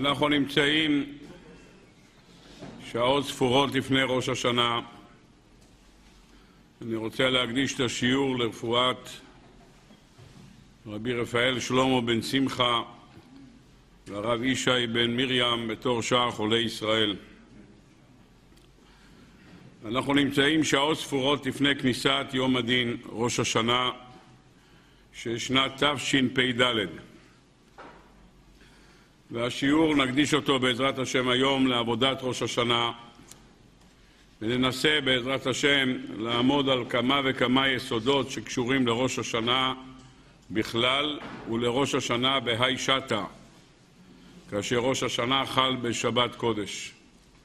אנחנו נמצאים שעות ספורות לפני ראש השנה. אני רוצה להקדיש את השיעור לרפואת רבי רפאל שלמה בן שמחה והרב ישי בן מרים בתור שאר חולי ישראל. אנחנו נמצאים שעות ספורות לפני כניסת יום הדין, ראש השנה של שנת תשפ"ד. והשיעור נקדיש אותו בעזרת השם היום לעבודת ראש השנה, וננסה בעזרת השם לעמוד על כמה וכמה יסודות שקשורים לראש השנה בכלל ולראש השנה בהי שתה, כאשר ראש השנה חל בשבת קודש.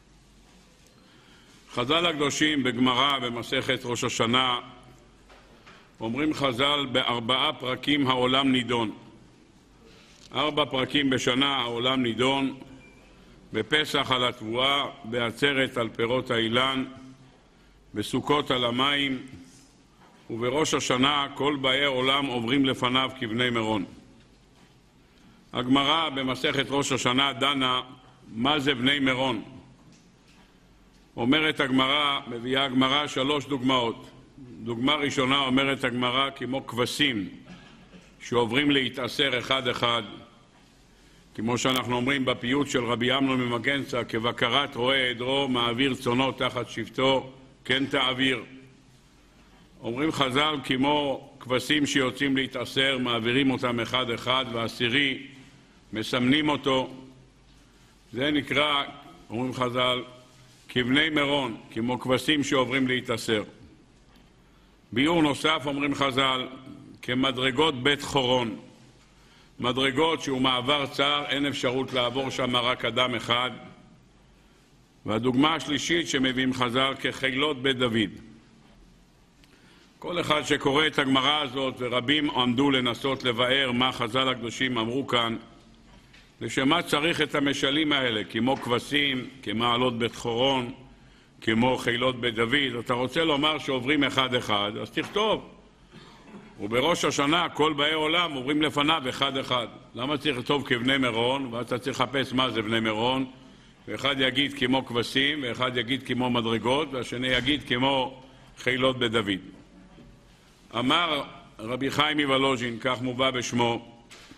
חז"ל הקדושים בגמרא במסכת ראש השנה אומרים חז"ל, בארבעה פרקים העולם נידון. 4 פרקים בשנה העולם נידון: בפסח על התבואה, בעצרת על פירות האילן, בסוכות על המים, ובראש השנה כל באי עולם עוברים לפניו כבני מירון. הגמרא במסכת ראש השנה דנה מה זה בני מירון. אומרת הגמרא, מביאה הגמרא 3 דוגמאות. דוגמה ראשונה אומרת הגמרא כמו כבשים שעוברים להתאסר אחד אחד, כמו שאנחנו אומרים בפיוט של רבי אמנון ממגנצא, כבקרת רועה עדרו מעביר צונו תחת שבטו, כן תעביר. אומרים חז"ל כמו כבשים שיוצאים להתאסר, מעבירים אותם אחד אחד, והעשירי מסמנים אותו. זה נקרא, אומרים חז"ל, כבני מירון, כמו כבשים שעוברים להתאסר. ביור נוסף אומרים חז"ל כמדרגות בית חורון, מדרגות שהוא מעבר צר, אין אפשרות לעבור שם רק אדם אחד. והדוגמה השלישית שמביאים חז"ל כחילות בית דוד. כל אחד שקורא את הגמרא הזאת, ורבים עמדו לנסות לבאר מה חז"ל הקדושים אמרו כאן, לשמה צריך את המשלים האלה, כמו כבשים, כמעלות בית חורון, כמו חילות בית דוד. אתה רוצה לומר שעוברים אחד אחד, אז תכתוב. ובראש השנה כל באי עולם עוברים לפניו אחד אחד. למה צריך לכתוב כבני מירון? ואתה צריך לחפש מה זה בני מירון. ואחד יגיד כמו כבשים, ואחד יגיד כמו מדרגות, והשני יגיד כמו חילות בית דוד. אמר רבי חיים מוולוז'ין, כך מובא בשמו,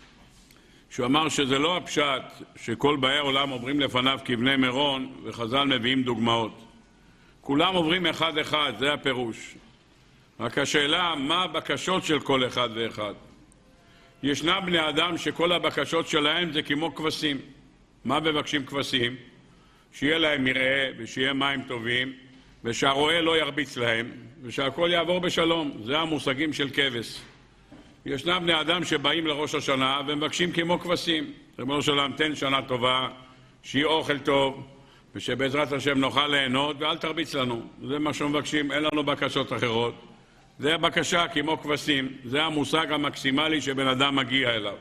שהוא אמר שזה לא הפשט שכל באי עולם עוברים לפניו כבני מירון, וחז"ל מביאים דוגמאות. כולם עוברים אחד אחד, זה הפירוש. רק השאלה, מה הבקשות של כל אחד ואחד? ישנם בני אדם שכל הבקשות שלהם זה כמו כבשים. מה מבקשים כבשים? שיהיה להם מרעה ושיהיה מים טובים, ושהרועה לא ירביץ להם, ושהכל יעבור בשלום. זה המושגים של כבש. ישנם בני אדם שבאים לראש השנה ומבקשים כמו כבשים. ריבונו של עולם, תן שנה טובה, שיהיה אוכל טוב, ושבעזרת השם נוכל ליהנות, ואל תרביץ לנו. זה מה שמבקשים, אין לנו בקשות אחרות. זה הבקשה כמו כבשים, זה המושג המקסימלי שבן אדם מגיע אליו.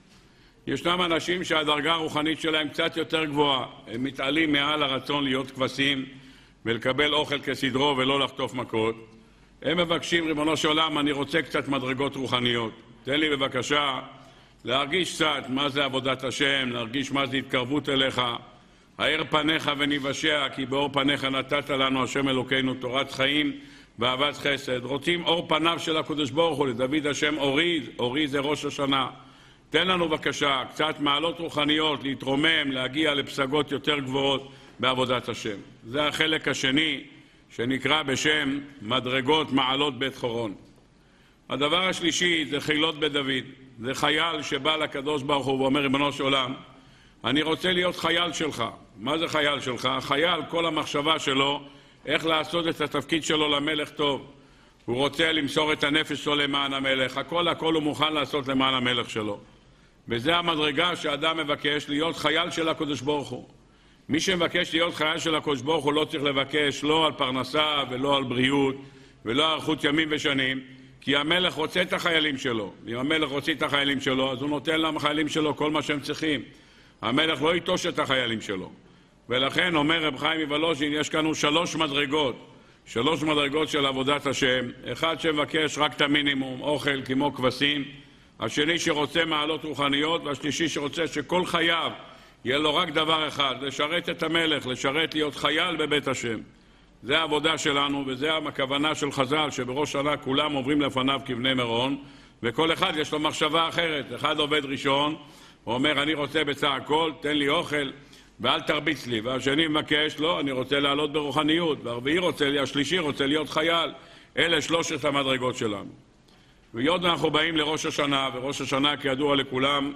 ישנם אנשים שהדרגה הרוחנית שלהם קצת יותר גבוהה, הם מתעלים מעל הרצון להיות כבשים ולקבל אוכל כסדרו ולא לחטוף מכות. הם מבקשים, ריבונו של עולם, אני רוצה קצת מדרגות רוחניות. תן לי בבקשה להרגיש קצת מה זה עבודת השם, להרגיש מה זה התקרבות אליך. האר פניך וניוושע, כי באור פניך נתת לנו השם אלוקינו תורת חיים ואהבת חסד. רוצים אור פניו של הקדוש ברוך הוא, לדוד השם אורי, אורי זה ראש השנה. תן לנו בבקשה קצת מעלות רוחניות, להתרומם, להגיע לפסגות יותר גבוהות בעבודת השם. זה החלק השני שנקרא בשם מדרגות מעלות בית חורון. הדבר השלישי זה חילות בית דוד. זה חייל שבא לקדוש ברוך הוא ואומר, ריבונו של עולם, אני רוצה להיות חייל שלך. מה זה חייל שלך? חייל, כל המחשבה שלו איך לעשות את התפקיד שלו למלך טוב. הוא רוצה למסור את הנפש שלו למען המלך. הכל הוא מוכן לעשות למען המלך שלו. וזה המדרגה שאדם מבקש להיות חייל של הקדוש ברוך הוא. מי שמבקש להיות חייל של הקדוש ברוך הוא לא צריך לבקש לא על פרנסה ולא על בריאות ולא על אריכות ימים ושנים, כי המלך רוצה את החיילים שלו. אם המלך רוצה את החיילים שלו, אז הוא נותן לחיילים שלו כל מה שהם צריכים. המלך לא יטוש את החיילים שלו. ולכן אומר רב חיים מוולוז'ין, יש כאן 3 מדרגות. 3 מדרגות של עבודת השם. אחד שמבקש רק את המינימום, אוכל כמו כבשים. השני שרוצה מעלות רוחניות, והשלישי שרוצה שכל חייו יהיה לו רק דבר אחד, לשרת את המלך, לשרת להיות חייל בבית השם. זה העבודה שלנו, וזה הכוונה של חז"ל, שבראש שנה כולם עוברים לפניו כבני מירון, וכל אחד יש לו מחשבה אחרת. אחד עובד ראשון, הוא אומר, אני רוצה בסך הכל, תן לי אוכל, ואל תרביץ לי. והשני מבקש, לא, אני רוצה לעלות ברוחניות. השלישי רוצה להיות חייל. אלה שלושת המדרגות שלנו. ויוד אנחנו באים לראש השנה, וראש השנה כידוע לכולם,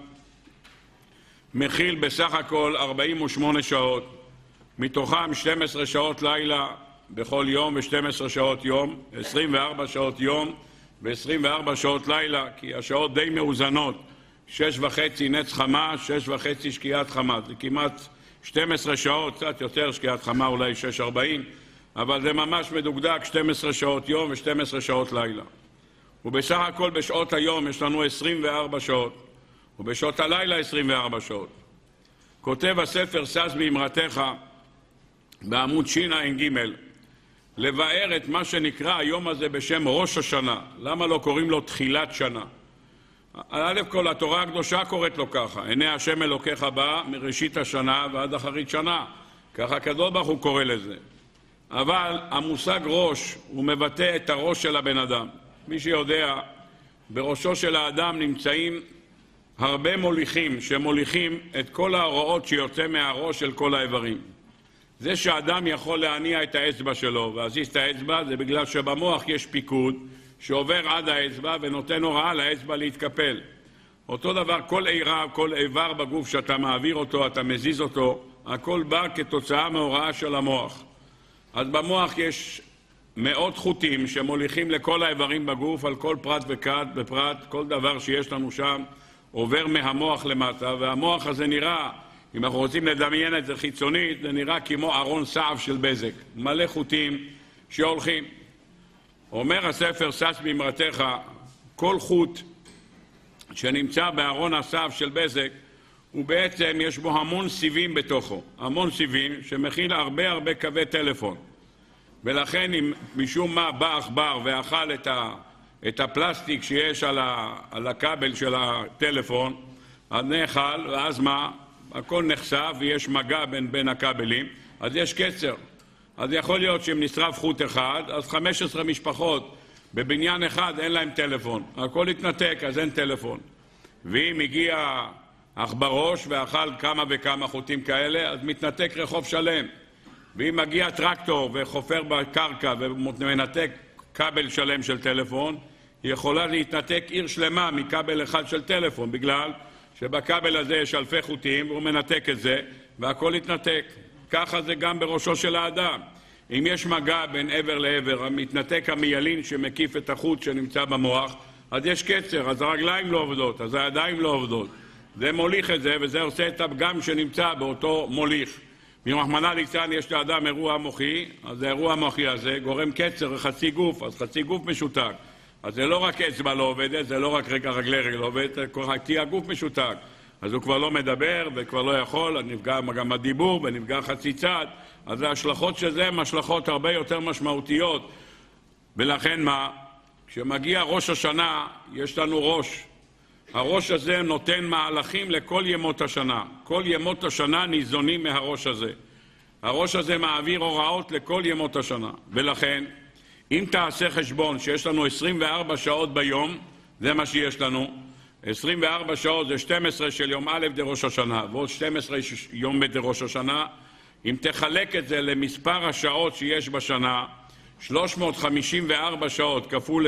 מכיל בסך הכל 48 שעות, מתוכם 12 שעות לילה בכל יום ו12 שעות יום, 24 שעות יום ו24 שעות לילה, כי השעות די מאוזנות, 6:30 נץ חמה, 6:30 שקיעת חמה, זה כמעט 12 שעות, קצת יותר שקיעת חמה, אולי 6:40, אבל זה ממש מדוקדק, 12 שעות יום ו12 שעות לילה. ובסך הכל בשעות היום יש לנו 24 שעות, ובשעות הלילה 24 שעות. כותב הספר שש באמרתך בעמוד שע"ג, לבאר את מה שנקרא היום הזה בשם ראש השנה. למה לא קוראים לו תחילת שנה? א' כל התורה הקדושה קוראת לו ככה, עיני השם אלוקיך בא מראשית השנה ועד אחרית שנה, ככה הקדוש ברוך הוא קורא לזה. אבל המושג ראש הוא מבטא את הראש של הבן אדם. מי שיודע, בראשו של האדם נמצאים הרבה מוליכים שמוליכים את כל ההוראות שיוצא מהראש של כל האיברים. זה שאדם יכול להניע את האצבע שלו והזיז את האצבע, זה בגלל שבמוח יש פיקוד שעובר עד האצבע ונותן הוראה לאצבע להתקפל. אותו דבר, כל איבר בגוף שאתה מעביר אותו, אתה מזיז אותו, הכל בא כתוצאה מהוראה של המוח. אז במוח יש מאות חוטים שמוליכים לכל האיברים בגוף, על כל פרט ופרט, כל דבר שיש לנו שם עובר מהמוח למטה, והמוח הזה נראה, אם אנחנו רוצים לדמיין את זה חיצונית, זה נראה כמו ארון סעף של בזק, מלא חוטים שהולכים. אומר הספר שש באמרתך, כל חוט שנמצא בארון הסעף של בזק, הוא בעצם יש בו המון סיבים בתוכו, המון סיבים שמכיל הרבה קווי טלפון. ולכן אם משום מה בא עכבר ואכל את הפלסטיק שיש על הכבל של הטלפון, אז נאכל, ואז מה? הכל נחשף ויש מגע בין הכבלים, אז יש קצר. אז יכול להיות שאם נשרף חוט אחד, אז 15 משפחות בבניין אחד אין להם טלפון. הכל התנתק, אז אין טלפון. ואם הגיע עכברוש ואכל כמה וכמה חוטים כאלה, אז מתנתק רחוב שלם. ואם מגיע טרקטור וחופר בקרקע ומנתק כבל שלם של טלפון, היא יכולה להתנתק עיר שלמה מכבל אחד של טלפון, בגלל שבכבל הזה יש אלפי חוטים והוא מנתק את זה והכל יתנתק. ככה זה גם בראשו של האדם. אם יש מגע בין עבר לעבר, מתנתק המיילין שמקיף את החוט שנמצא במוח, אז יש קצר, אז הרגליים לא עובדות, אז הידיים לא עובדות. זה מוליך את זה, וזה עושה את הפגם שנמצא באותו מוליך. ברחמנא ליצלן יש לאדם אירוע מוחי, אז האירוע המוחי הזה גורם קצר לחצי גוף, אז חצי גוף משותק. אז זה לא רק אצבע לא עובדת, זה לא רק רגל לא עובדת, כי הגוף משותק. אז הוא כבר לא מדבר וכבר לא יכול, נפגע גם הדיבור ונפגע חצי צד, אז ההשלכות של זה הן השלכות הרבה יותר משמעותיות. ולכן מה? כשמגיע ראש השנה, יש לנו ראש. הראש הזה נותן מהלכים לכל ימות השנה. כל ימות השנה ניזונים מהראש הזה. הראש הזה מעביר הוראות לכל ימות השנה. ולכן, אם תעשה חשבון שיש לנו 24 שעות ביום, זה מה שיש לנו. 24 שעות זה 12 של יום א' דראש השנה, ועוד 12 יום דראש השנה. אם תחלק את זה למספר השעות שיש בשנה, 354 שעות כפול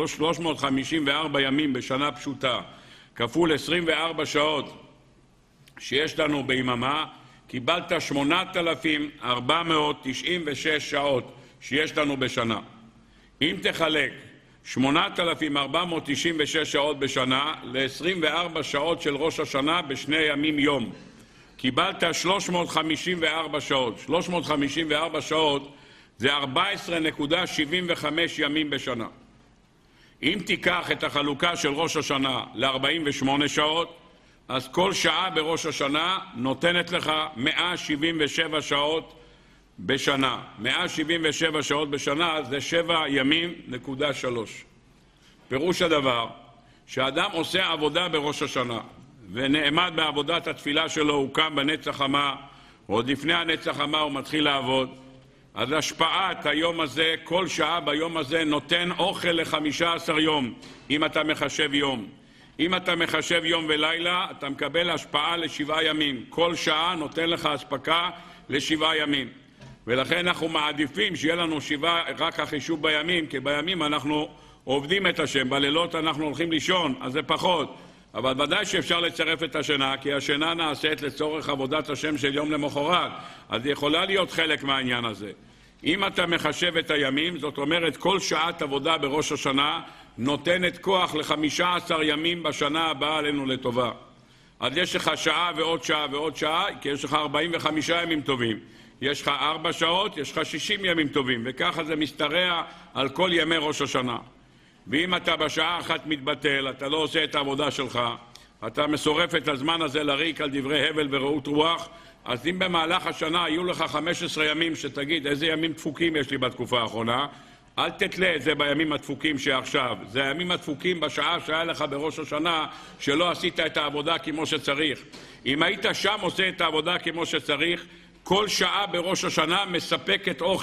354 ימים בשנה פשוטה, כפול 24 שעות שיש לנו ביממה, קיבלת 8,496 שעות שיש לנו בשנה. אם תחלק 8,496 שעות בשנה ל-24 שעות של ראש השנה בשני ימים יום, קיבלת 354 שעות. 354 שעות זה 14.75 ימים בשנה. אם תיקח את החלוקה של ראש השנה ל-48 שעות, אז כל שעה בראש השנה נותנת לך 177 שעות בשנה. 177 שעות בשנה זה 7 ימים.3. פירוש הדבר, שאדם עושה עבודה בראש השנה, ונעמד בעבודת התפילה שלו, הוא קם בנצח חמה, עוד לפני הנצח חמה הוא מתחיל לעבוד. אז השפעת היום הזה, כל שעה ביום הזה נותן אוכל ל15 יום, אם אתה מחשב יום. אם אתה מחשב יום ולילה, אתה מקבל השפעה ל7 ימים. כל שעה נותן לך הספקה ל7 ימים. ולכן אנחנו מעדיפים שיהיה לנו 7 רק החישוב בימים, כי בימים אנחנו עובדים את השם, בלילות אנחנו הולכים לישון, אז זה פחות. אבל ודאי שאפשר לצרף את השינה, כי השינה נעשית לצורך עבודת השם של יום למחרת, אז היא יכולה להיות חלק מהעניין הזה. אם אתה מחשב את הימים, זאת אומרת כל שעת עבודה בראש השנה נותנת כוח ל15 ימים בשנה הבאה עלינו לטובה. אז יש לך שעה ועוד שעה ועוד שעה, כי יש לך 45 ימים טובים. יש לך 4 שעות, יש לך 60 ימים טובים, וככה זה משתרע על כל ימי ראש השנה. ואם אתה בשעה אחת מתבטל, אתה לא עושה את העבודה שלך, אתה מסורף את הזמן הזה לריק על דברי הבל ורעות רוח, אז אם במהלך השנה היו לך 15 ימים שתגיד איזה ימים דפוקים יש לי בתקופה האחרונה, אל תתלה את זה בימים הדפוקים שעכשיו. זה הימים הדפוקים בשעה שהיה לך בראש השנה שלא עשית את העבודה כמו שצריך. אם היית שם עושה את העבודה כמו שצריך, כל שעה בראש השנה מספקת אוכל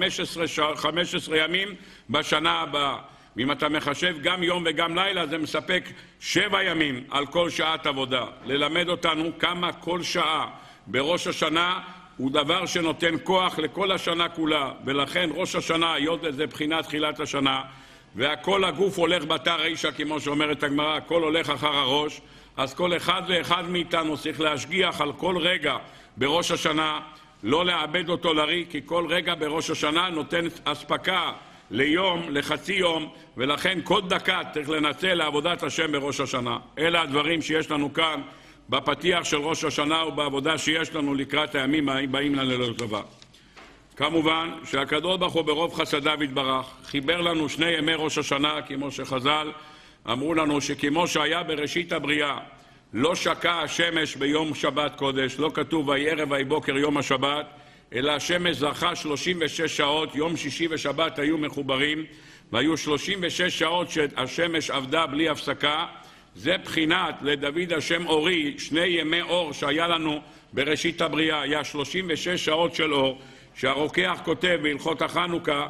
ל15 ימים בשנה הבאה. ואם אתה מחשב גם יום וגם לילה, זה מספק 7 ימים על כל שעת עבודה. ללמד אותנו כמה כל שעה בראש השנה הוא דבר שנותן כוח לכל השנה כולה. ולכן ראש השנה, היות זה בחינת תחילת השנה, והכל הגוף הולך בתא רישא, כמו שאומרת הגמרא, הכל הולך אחר הראש, אז כל אחד ואחד מאיתנו צריך להשגיח על כל רגע בראש השנה, לא לאבד אותו לריק, כי כל רגע בראש השנה נותן אספקה ליום, לחצי יום, ולכן כל דקה צריך לנצל לעבודת השם בראש השנה. אלה הדברים שיש לנו כאן בפתיח של ראש השנה ובעבודה שיש לנו לקראת הימים הבאים לנו לטובה. כמובן שהקדוש ברוך הוא ברוב חסדיו יתברך חיבר לנו 2 ימי ראש השנה, כמו שחז"ל אמרו לנו שכמו שהיה בראשית הבריאה לא שקע השמש ביום שבת קודש, לא כתוב ויהי ערב ויהי בוקר יום השבת, אלא השמש זרחה 36 שעות, יום שישי ושבת היו מחוברים, והיו 36 שעות שהשמש עבדה בלי הפסקה. זה בחינת לדוד השם אורי, 2 ימי אור שהיה לנו בראשית הבריאה, היה 36 שעות של אור, שהרוקח כותב בהלכות החנוכה,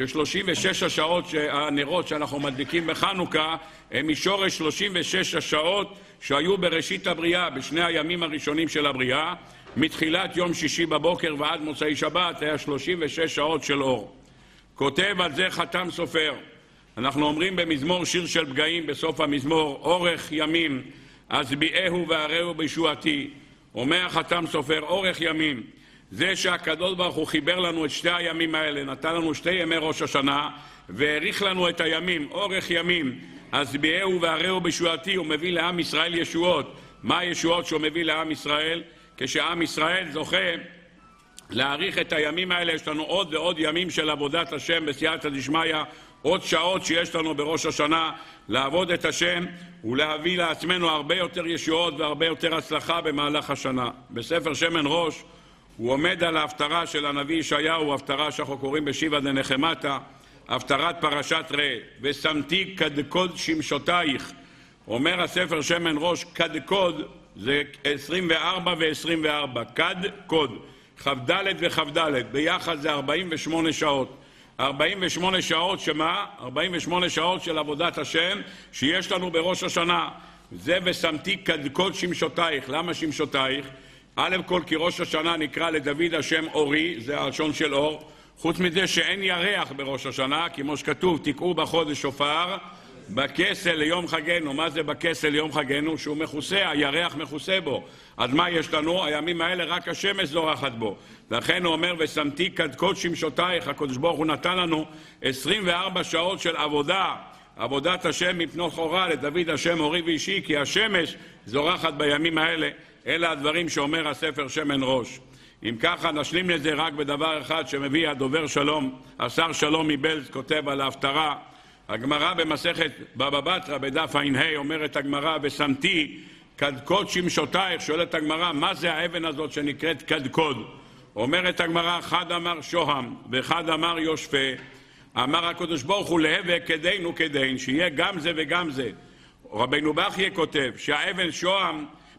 ש36 השעות הנרות שאנחנו מדליקים בחנוכה, הם משורש 36 השעות שהיו בראשית הבריאה, בשני הימים הראשונים של הבריאה, מתחילת יום שישי בבוקר ועד מוצאי שבת, היה 36 שעות של אור. כותב על זה חתם סופר. אנחנו אומרים במזמור שיר של פגעים בסוף המזמור, אורך ימים, אז ביאהו והראהו בישועתי. אומר חתם סופר, אורך ימים. זה שהקדוש ברוך הוא חיבר לנו את 2 הימים האלה, נתן לנו 2 ימי ראש השנה, והאריך לנו את הימים, אורך ימים, אז ביאהו והראהו בישועתי, הוא מביא לעם ישראל ישועות. מה הישועות שהוא מביא לעם ישראל? כשעם ישראל זוכה להאריך את הימים האלה, יש לנו עוד ועוד ימים של עבודת השם בסייעתא דשמיא, עוד שעות שיש לנו בראש השנה לעבוד את השם ולהביא לעצמנו הרבה יותר ישועות והרבה יותר הצלחה במהלך השנה. בספר שמן ראש הוא עומד על ההפטרה של הנביא ישעיהו, ההפטרה שאנחנו קוראים בשיבא דנחמתא, הפטרת פרשת ראה, ושמתי קדקוד שמשותייך. אומר הספר שמן ראש, קדקוד זה 24 ו-24, קדקוד, כ"ד וכ"ד, ביחד זה 48 שעות. 48 שעות שמה? 48 שעות של עבודת השם שיש לנו בראש השנה. זה ושמתי קדקוד שמשותייך. למה שמשותייך? א' כל כי ראש השנה נקרא לדוד השם אורי, זה הלשון של אור. חוץ מזה שאין ירח בראש השנה, כמו שכתוב, תקעו בחודש שופר, בכסל ליום חגנו. מה זה בכסל ליום חגנו? שהוא מכוסה, הירח מכוסה בו. אז מה יש לנו? הימים האלה רק השמש זורחת בו. לכן הוא אומר, ושמתי קדקוד שמשותייך, הקדוש ברוך הוא נתן לנו 24 שעות של עבודה, עבודת השם מפנות חורה לדוד השם אורי ואישי, כי השמש זורחת בימים האלה. אלה הדברים שאומר הספר שמן ראש. אם ככה נשלים לזה רק בדבר אחד שמביא הדובר שלום, השר שלום מבלז, כותב על ההפטרה. הגמרא במסכת בבא בתרא בדף ע"ה אומרת הגמרא, ושמתי קדקוד שמשותייך. שואלת הגמרא, מה זה האבן הזאת שנקראת קדקוד? אומרת הגמרא, אחד אמר שוהם ואחד אמר יושפה. אמר הקדוש ברוך הוא להווה כדין וכדין, שיהיה גם זה וגם זה. רבינו בחייא כותב שהאבן שוהם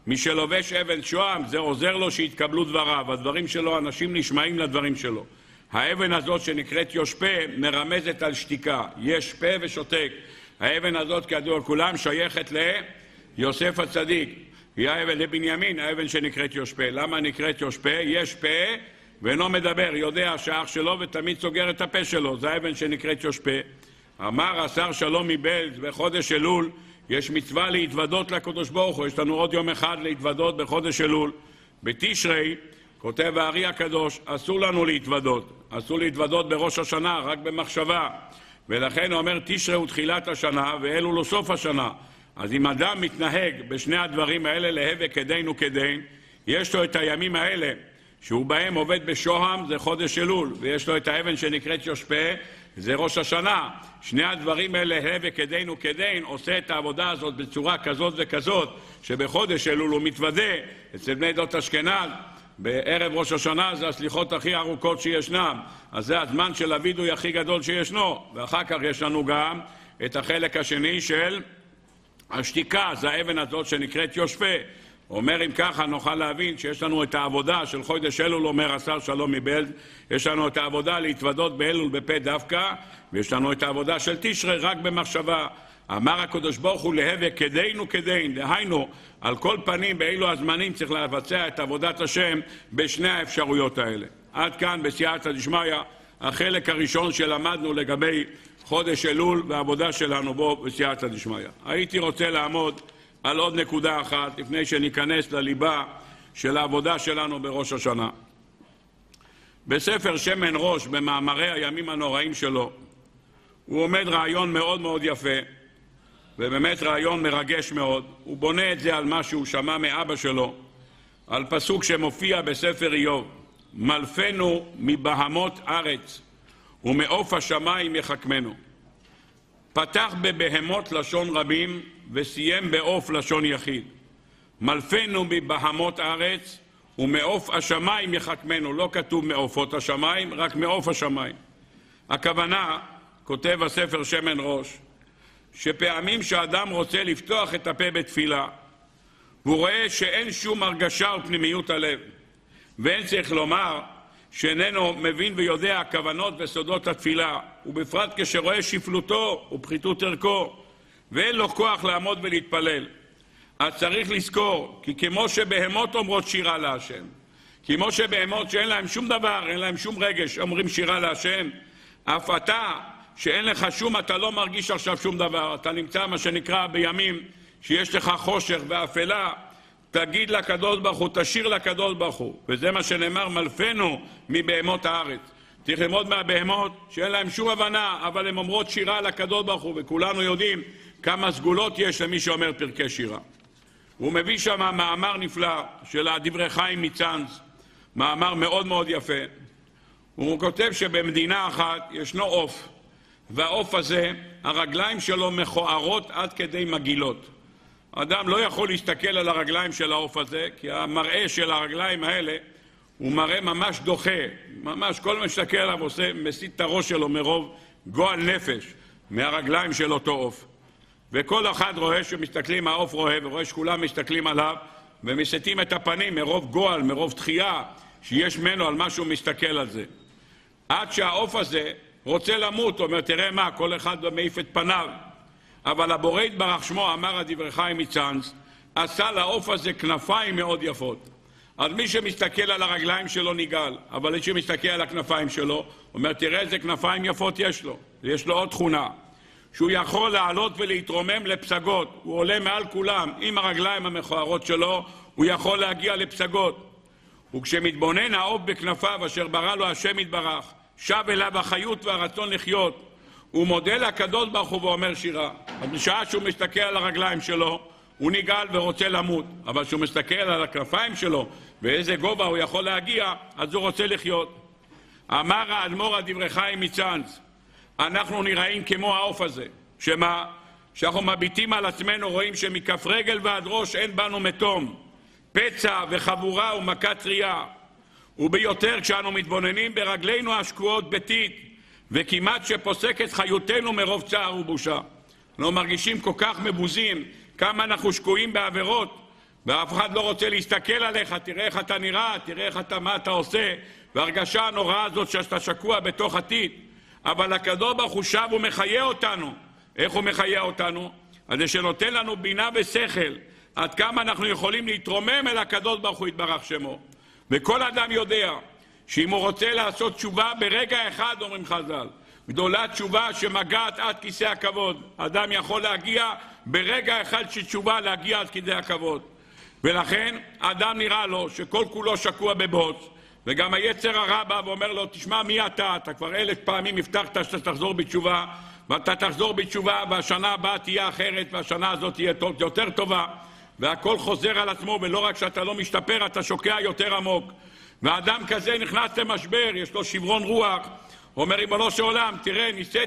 מי שלובש אבן שוהם, זה עוזר לו שיתקבלו דבריו. הדברים שלו, אנשים נשמעים לדברים שלו. האבן הזאת שנקראת יושפה מרמזת על שתיקה. יש פה ושותק. האבן הזאת, כידוע לכולם, שייכת ליוסף הצדיק. היא האבן לבנימין, האבן שנקראת יושפה. למה נקראת יושפה? יש פה ואינו מדבר, יודע שהאח שלו ותמיד סוגר את הפה שלו. זה האבן שנקראת יושפה. אמר השר שלום מבעלז, בחודש אלול יש מצווה להתוודות לקדוש ברוך הוא. יש לנו עוד יום אחד להתוודות בחודש אלול. בתשרי, כותב הארי הקדוש, אסור לנו להתוודות. אסור להתוודות בראש השנה, רק במחשבה. ולכן הוא אומר, תשרי הוא תחילת השנה ואלול הוא סוף השנה. אז אם אדם מתנהג בשני הדברים האלה, להווה כדין וכדין, יש לו את הימים האלה שהוא בהם עובד בשוהם, זה חודש אלול, ויש לו את האבן שנקראת יושפה, זה ראש השנה. שני הדברים האלה, להווה כדין וכדין, עושה את העבודה הזאת בצורה כזאת וכזאת, שבחודש אלול הוא מתוודה. אצל בני דות אשכנז, בערב ראש השנה זה הסליחות הכי ארוכות שישנם, אז זה הזמן של הווידוי הכי גדול שישנו. ואחר כך יש לנו גם את החלק השני של השתיקה, זה האבן הזאת שנקראת יושפה. אומר אם ככה נוכל להבין שיש לנו את העבודה של חודש אלול, אומר השר שלום מבעלז, יש לנו את העבודה להתוודות באלול בפה דווקא, ויש לנו את העבודה של תשרי רק במחשבה. אמר הקדוש ברוך הוא להווה כדין וכדין, דהיינו על כל פנים באילו הזמנים צריך לבצע את עבודת השם בשני האפשרויות האלה. עד כאן בסייעתא דשמיא החלק הראשון שלמדנו לגבי חודש אלול והעבודה שלנו בו בסייעתא דשמיא. הייתי רוצה לעמוד על עוד נקודה אחת לפני שניכנס לליבה של העבודה שלנו בראש השנה. בספר שמן ראש, במאמרי הימים הנוראים שלו, הוא עומד רעיון מאוד מאוד יפה, ובאמת רעיון מרגש מאוד. הוא בונה את זה על מה שהוא שמע מאבא שלו, על פסוק שמופיע בספר איוב, מלפנו מבהמות ארץ ומעוף השמיים יחכמנו. פתח בבהמות לשון רבים וסיים בעוף לשון יחיד. מלפנו מבהמות ארץ ומעוף השמיים יחכמנו. לא כתוב מעופות השמיים, רק מעוף השמיים. הכוונה, כותב הספר שמן ראש, שפעמים שאדם רוצה לפתוח את הפה בתפילה והוא רואה שאין שום הרגשה או פנימיות הלב, ואין צריך לומר שאיננו מבין ויודע הכוונות וסודות התפילה, ובפרט כשרואה שפלותו ופחיתות ערכו ואין לו כוח לעמוד ולהתפלל. אז צריך לזכור כי כמו שבהמות אומרות שירה להשם, כמו שבהמות שאין להם שום דבר, אין להם שום רגש, אומרים שירה להשם, אף אתה שאין לך שום, אתה לא מרגיש עכשיו שום דבר, אתה נמצא מה שנקרא בימים שיש לך חושך ואפלה, תגיד לקדוש ברוך הוא, תשיר לקדוש ברוך הוא. וזה מה שנאמר, מלפנו מבהמות הארץ. צריך ללמוד מהבהמות שאין להם שום הבנה, אבל הן אומרות שירה לקדוש ברוך הוא, וכולנו יודעים כמה סגולות יש למי שאומר פרקי שירה. הוא מביא שם מאמר נפלא של דברי חיים מצאנז, מאמר מאוד מאוד יפה. הוא כותב שבמדינה אחת ישנו עוף, והעוף הזה, הרגליים שלו מכוערות עד כדי מגילות. אדם לא יכול להסתכל על הרגליים של העוף הזה, כי המראה של הרגליים האלה הוא מראה ממש דוחה, ממש כל מה שתסתכל עליו עושה, מסית את הראש שלו מרוב גועל נפש מהרגליים של אותו עוף. וכל אחד רואה שמסתכלים, העוף רואה ורואה שכולם מסתכלים עליו ומסיתים את הפנים מרוב גועל, מרוב דחייה שיש ממנו על מה שהוא מסתכל על זה. עד שהעוף הזה רוצה למות, הוא אומר תראה מה, כל אחד מעיף את פניו. אבל הבורא יתברך שמו, אמר הדברי חיים מצאנז, עשה לעוף הזה כנפיים מאוד יפות. אז מי שמסתכל על הרגליים שלו נגעל, אבל מי שמסתכל על הכנפיים שלו, אומר תראה איזה כנפיים יפות יש לו. יש לו עוד תכונה, שהוא יכול לעלות ולהתרומם לפסגות. הוא עולה מעל כולם, עם הרגליים המכוערות שלו, הוא יכול להגיע לפסגות. וכשמתבונן העוף בכנפיו אשר ברא לו השם יתברך, שב אליו החיות והרצון לחיות, הוא מודה לקדוש ברוך הוא ואומר שירה. אז בשעה שהוא מסתכל על הרגליים שלו, הוא נגעל ורוצה למות. אבל כשהוא מסתכל על הכנפיים שלו, ואיזה גובה הוא יכול להגיע, אז הוא רוצה לחיות. אמר האדמו"ר הדברי חיים מצאנז, אנחנו נראים כמו העוף הזה. שמה? שאנחנו מביטים על עצמנו, רואים שמכף רגל ועד ראש אין בנו מתום, פצע וחבורה ומכה טריה. וביותר כשאנו מתבוננים ברגלינו השקועות בתית, וכמעט שפוסקת חיותנו מרוב צער ובושה. אנחנו מרגישים כל כך מבוזים, כמה אנחנו שקועים בעבירות, ואף אחד לא רוצה להסתכל עליך, תראה איך אתה נראה, תראה מה אתה עושה, והרגשה הנוראה הזאת שאתה שקוע בתוך עתיד. אבל הקדוש ברוך הוא שב ומחיה אותנו. איך הוא מחיה אותנו? אז זה שנותן לנו בינה ושכל, עד כמה אנחנו יכולים להתרומם אל הקדוש ברוך הוא יתברך שמו. וכל אדם יודע שאם הוא רוצה לעשות תשובה ברגע אחד, אומרים חז"ל, גדולה תשובה שמגעת עד כיסא הכבוד. אדם יכול להגיע ברגע אחד של תשובה להגיע עד כיסא הכבוד. ולכן אדם נראה לו שכל כולו שקוע בבוץ, וגם היצר הרע בא ואומר לו, תשמע מי אתה כבר 1000 פעמים הבטחת שאתה תחזור בתשובה, ואתה תחזור בתשובה והשנה הבאה תהיה אחרת, והשנה הזאת תהיה יותר טובה, והכל חוזר על עצמו, ולא רק שאתה לא משתפר, אתה שוקע יותר עמוק. ואדם כזה נכנס למשבר, יש לו שברון רוח, אומר ריבונו של עולם, תראה,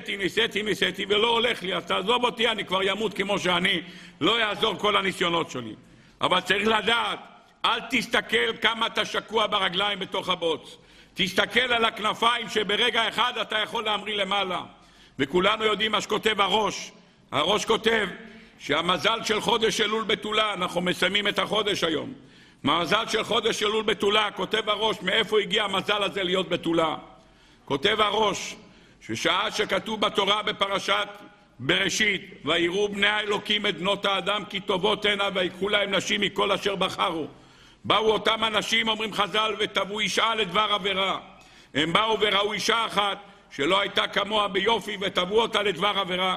ניסיתי ולא הולך לי, אז תעזוב אותי, אני כבר ימות כמו שאני, לא יעזור כל הניסיונות שלי. אבל צריך לדעת, אל תסתכל כמה אתה שקוע ברגליים בתוך הבוץ. תסתכל על הכנפיים שברגע אחד אתה יכול להמריא למעלה. וכולנו יודעים מה שכותב הראש. הראש כותב שהמזל של חודש אלול בתולה, אנחנו מסיימים את החודש היום. המזל של חודש אלול בתולה, כותב הראש, מאיפה הגיע המזל הזה להיות בתולה? כותב הראש, ששעה שכתוב בתורה בפרשת בראשית, ויראו בני האלוקים את בנות האדם כי טובות הנה ויקחו להם נשים מכל אשר בחרו. באו אותם אנשים, אומרים חז"ל, ותבעו אישה לדבר עבירה. הם באו וראו אישה אחת שלא הייתה כמוה ביופי ותבעו אותה לדבר עבירה.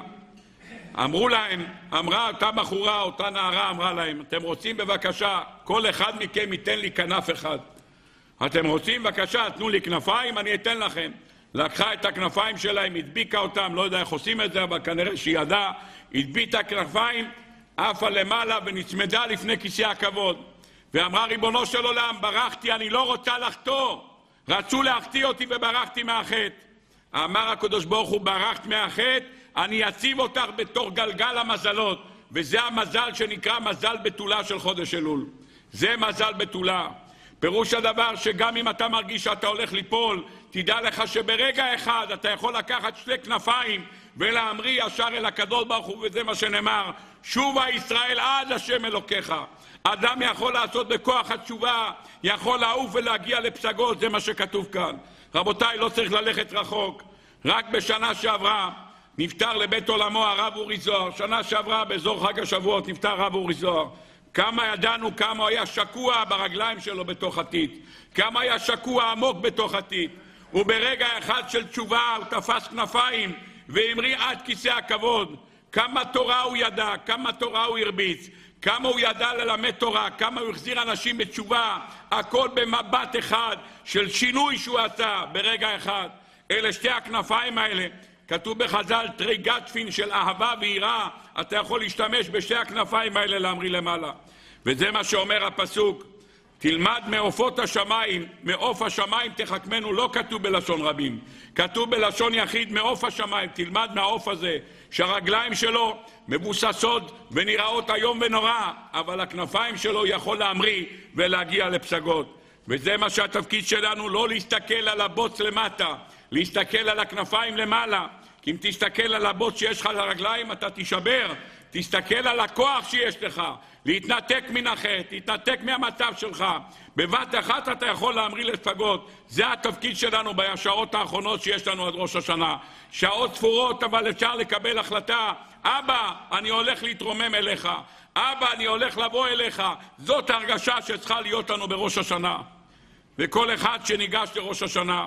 אמרו להם, אמרה אותה בחורה, אותה נערה אמרה להם, אתם רוצים בבקשה, כל אחד מכם ייתן לי כנף אחד. אתם רוצים בבקשה, תנו לי כנפיים, אני אתן לכם. לקחה את הכנפיים שלהם, הדביקה אותם, לא יודע איך עושים את זה, אבל כנראה שהיא ידעה, הדביקה כנפיים, עפה למעלה ונצמדה לפני כיסא הכבוד. ואמרה ריבונו של עולם, ברחתי, אני לא רוצה לחטוא. רצו להחטיא אותי וברחתי מהחטא. אמר הקדוש ברוך הוא, ברחת מהחטא, אני אציב אותך בתור גלגל המזלות. וזה המזל שנקרא מזל בתולה של חודש אלול. זה מזל בתולה. פירוש הדבר שגם אם אתה מרגיש שאתה הולך ליפול, תדע לך שברגע אחד אתה יכול לקחת 2 כנפיים ולהמריא ישר אל הקדוש ברוך הוא, וזה מה שנאמר, שובה ישראל עד השם אלוקיך. אדם יכול לעשות בכוח התשובה, יכול לעוף ולהגיע לפסגות, זה מה שכתוב כאן. רבותיי, לא צריך ללכת רחוק. רק בשנה שעברה נפטר לבית עולמו הרב אורי זוהר, שנה שעברה באזור חג השבועות נפטר הרב אורי זוהר. כמה ידענו כמה היה שקוע ברגליים שלו בתוך עתיד, כמה היה שקוע עמוק בתוך עתיד, וברגע אחד של תשובה הוא תפס כנפיים והמריא עד כיסא הכבוד. כמה תורה הוא ידע, כמה תורה הוא הרביץ, כמה הוא ידע ללמד תורה, כמה הוא החזיר אנשים בתשובה, הכל במבט אחד של שינוי שהוא עשה ברגע אחד. אלה 2 הכנפיים האלה, כתוב בחז"ל תרי גטפין של אהבה ויראה, אתה יכול להשתמש ב2 הכנפיים האלה להמריא למעלה. וזה מה שאומר הפסוק, תלמד מעופות השמיים, מעוף השמיים תחכמנו, לא כתוב בלשון רבים, כתוב בלשון יחיד, מעוף השמיים, תלמד מהעוף הזה, שהרגליים שלו מבוססות ונראות היום ונורא, אבל הכנפיים שלו יכול להמריא ולהגיע לפסגות. וזה מה שהתפקיד שלנו, לא להסתכל על הבוץ למטה, להסתכל על הכנפיים למעלה. כי אם תסתכל על הבוץ שיש לך לרגליים אתה תישבר. תסתכל על הכוח שיש לך, להתנתק מן החטא, להתנתק מהמצב שלך. בבת אחת אתה יכול להמריא לפסגות. זה התפקיד שלנו בשעות האחרונות שיש לנו עד ראש השנה. שעות ספורות, אבל אפשר לקבל החלטה. אבא, אני הולך להתרומם אליך. אבא, אני הולך לבוא אליך. זאת הרגשה שצריכה להיות לנו בראש השנה. וכל אחד שניגש לראש השנה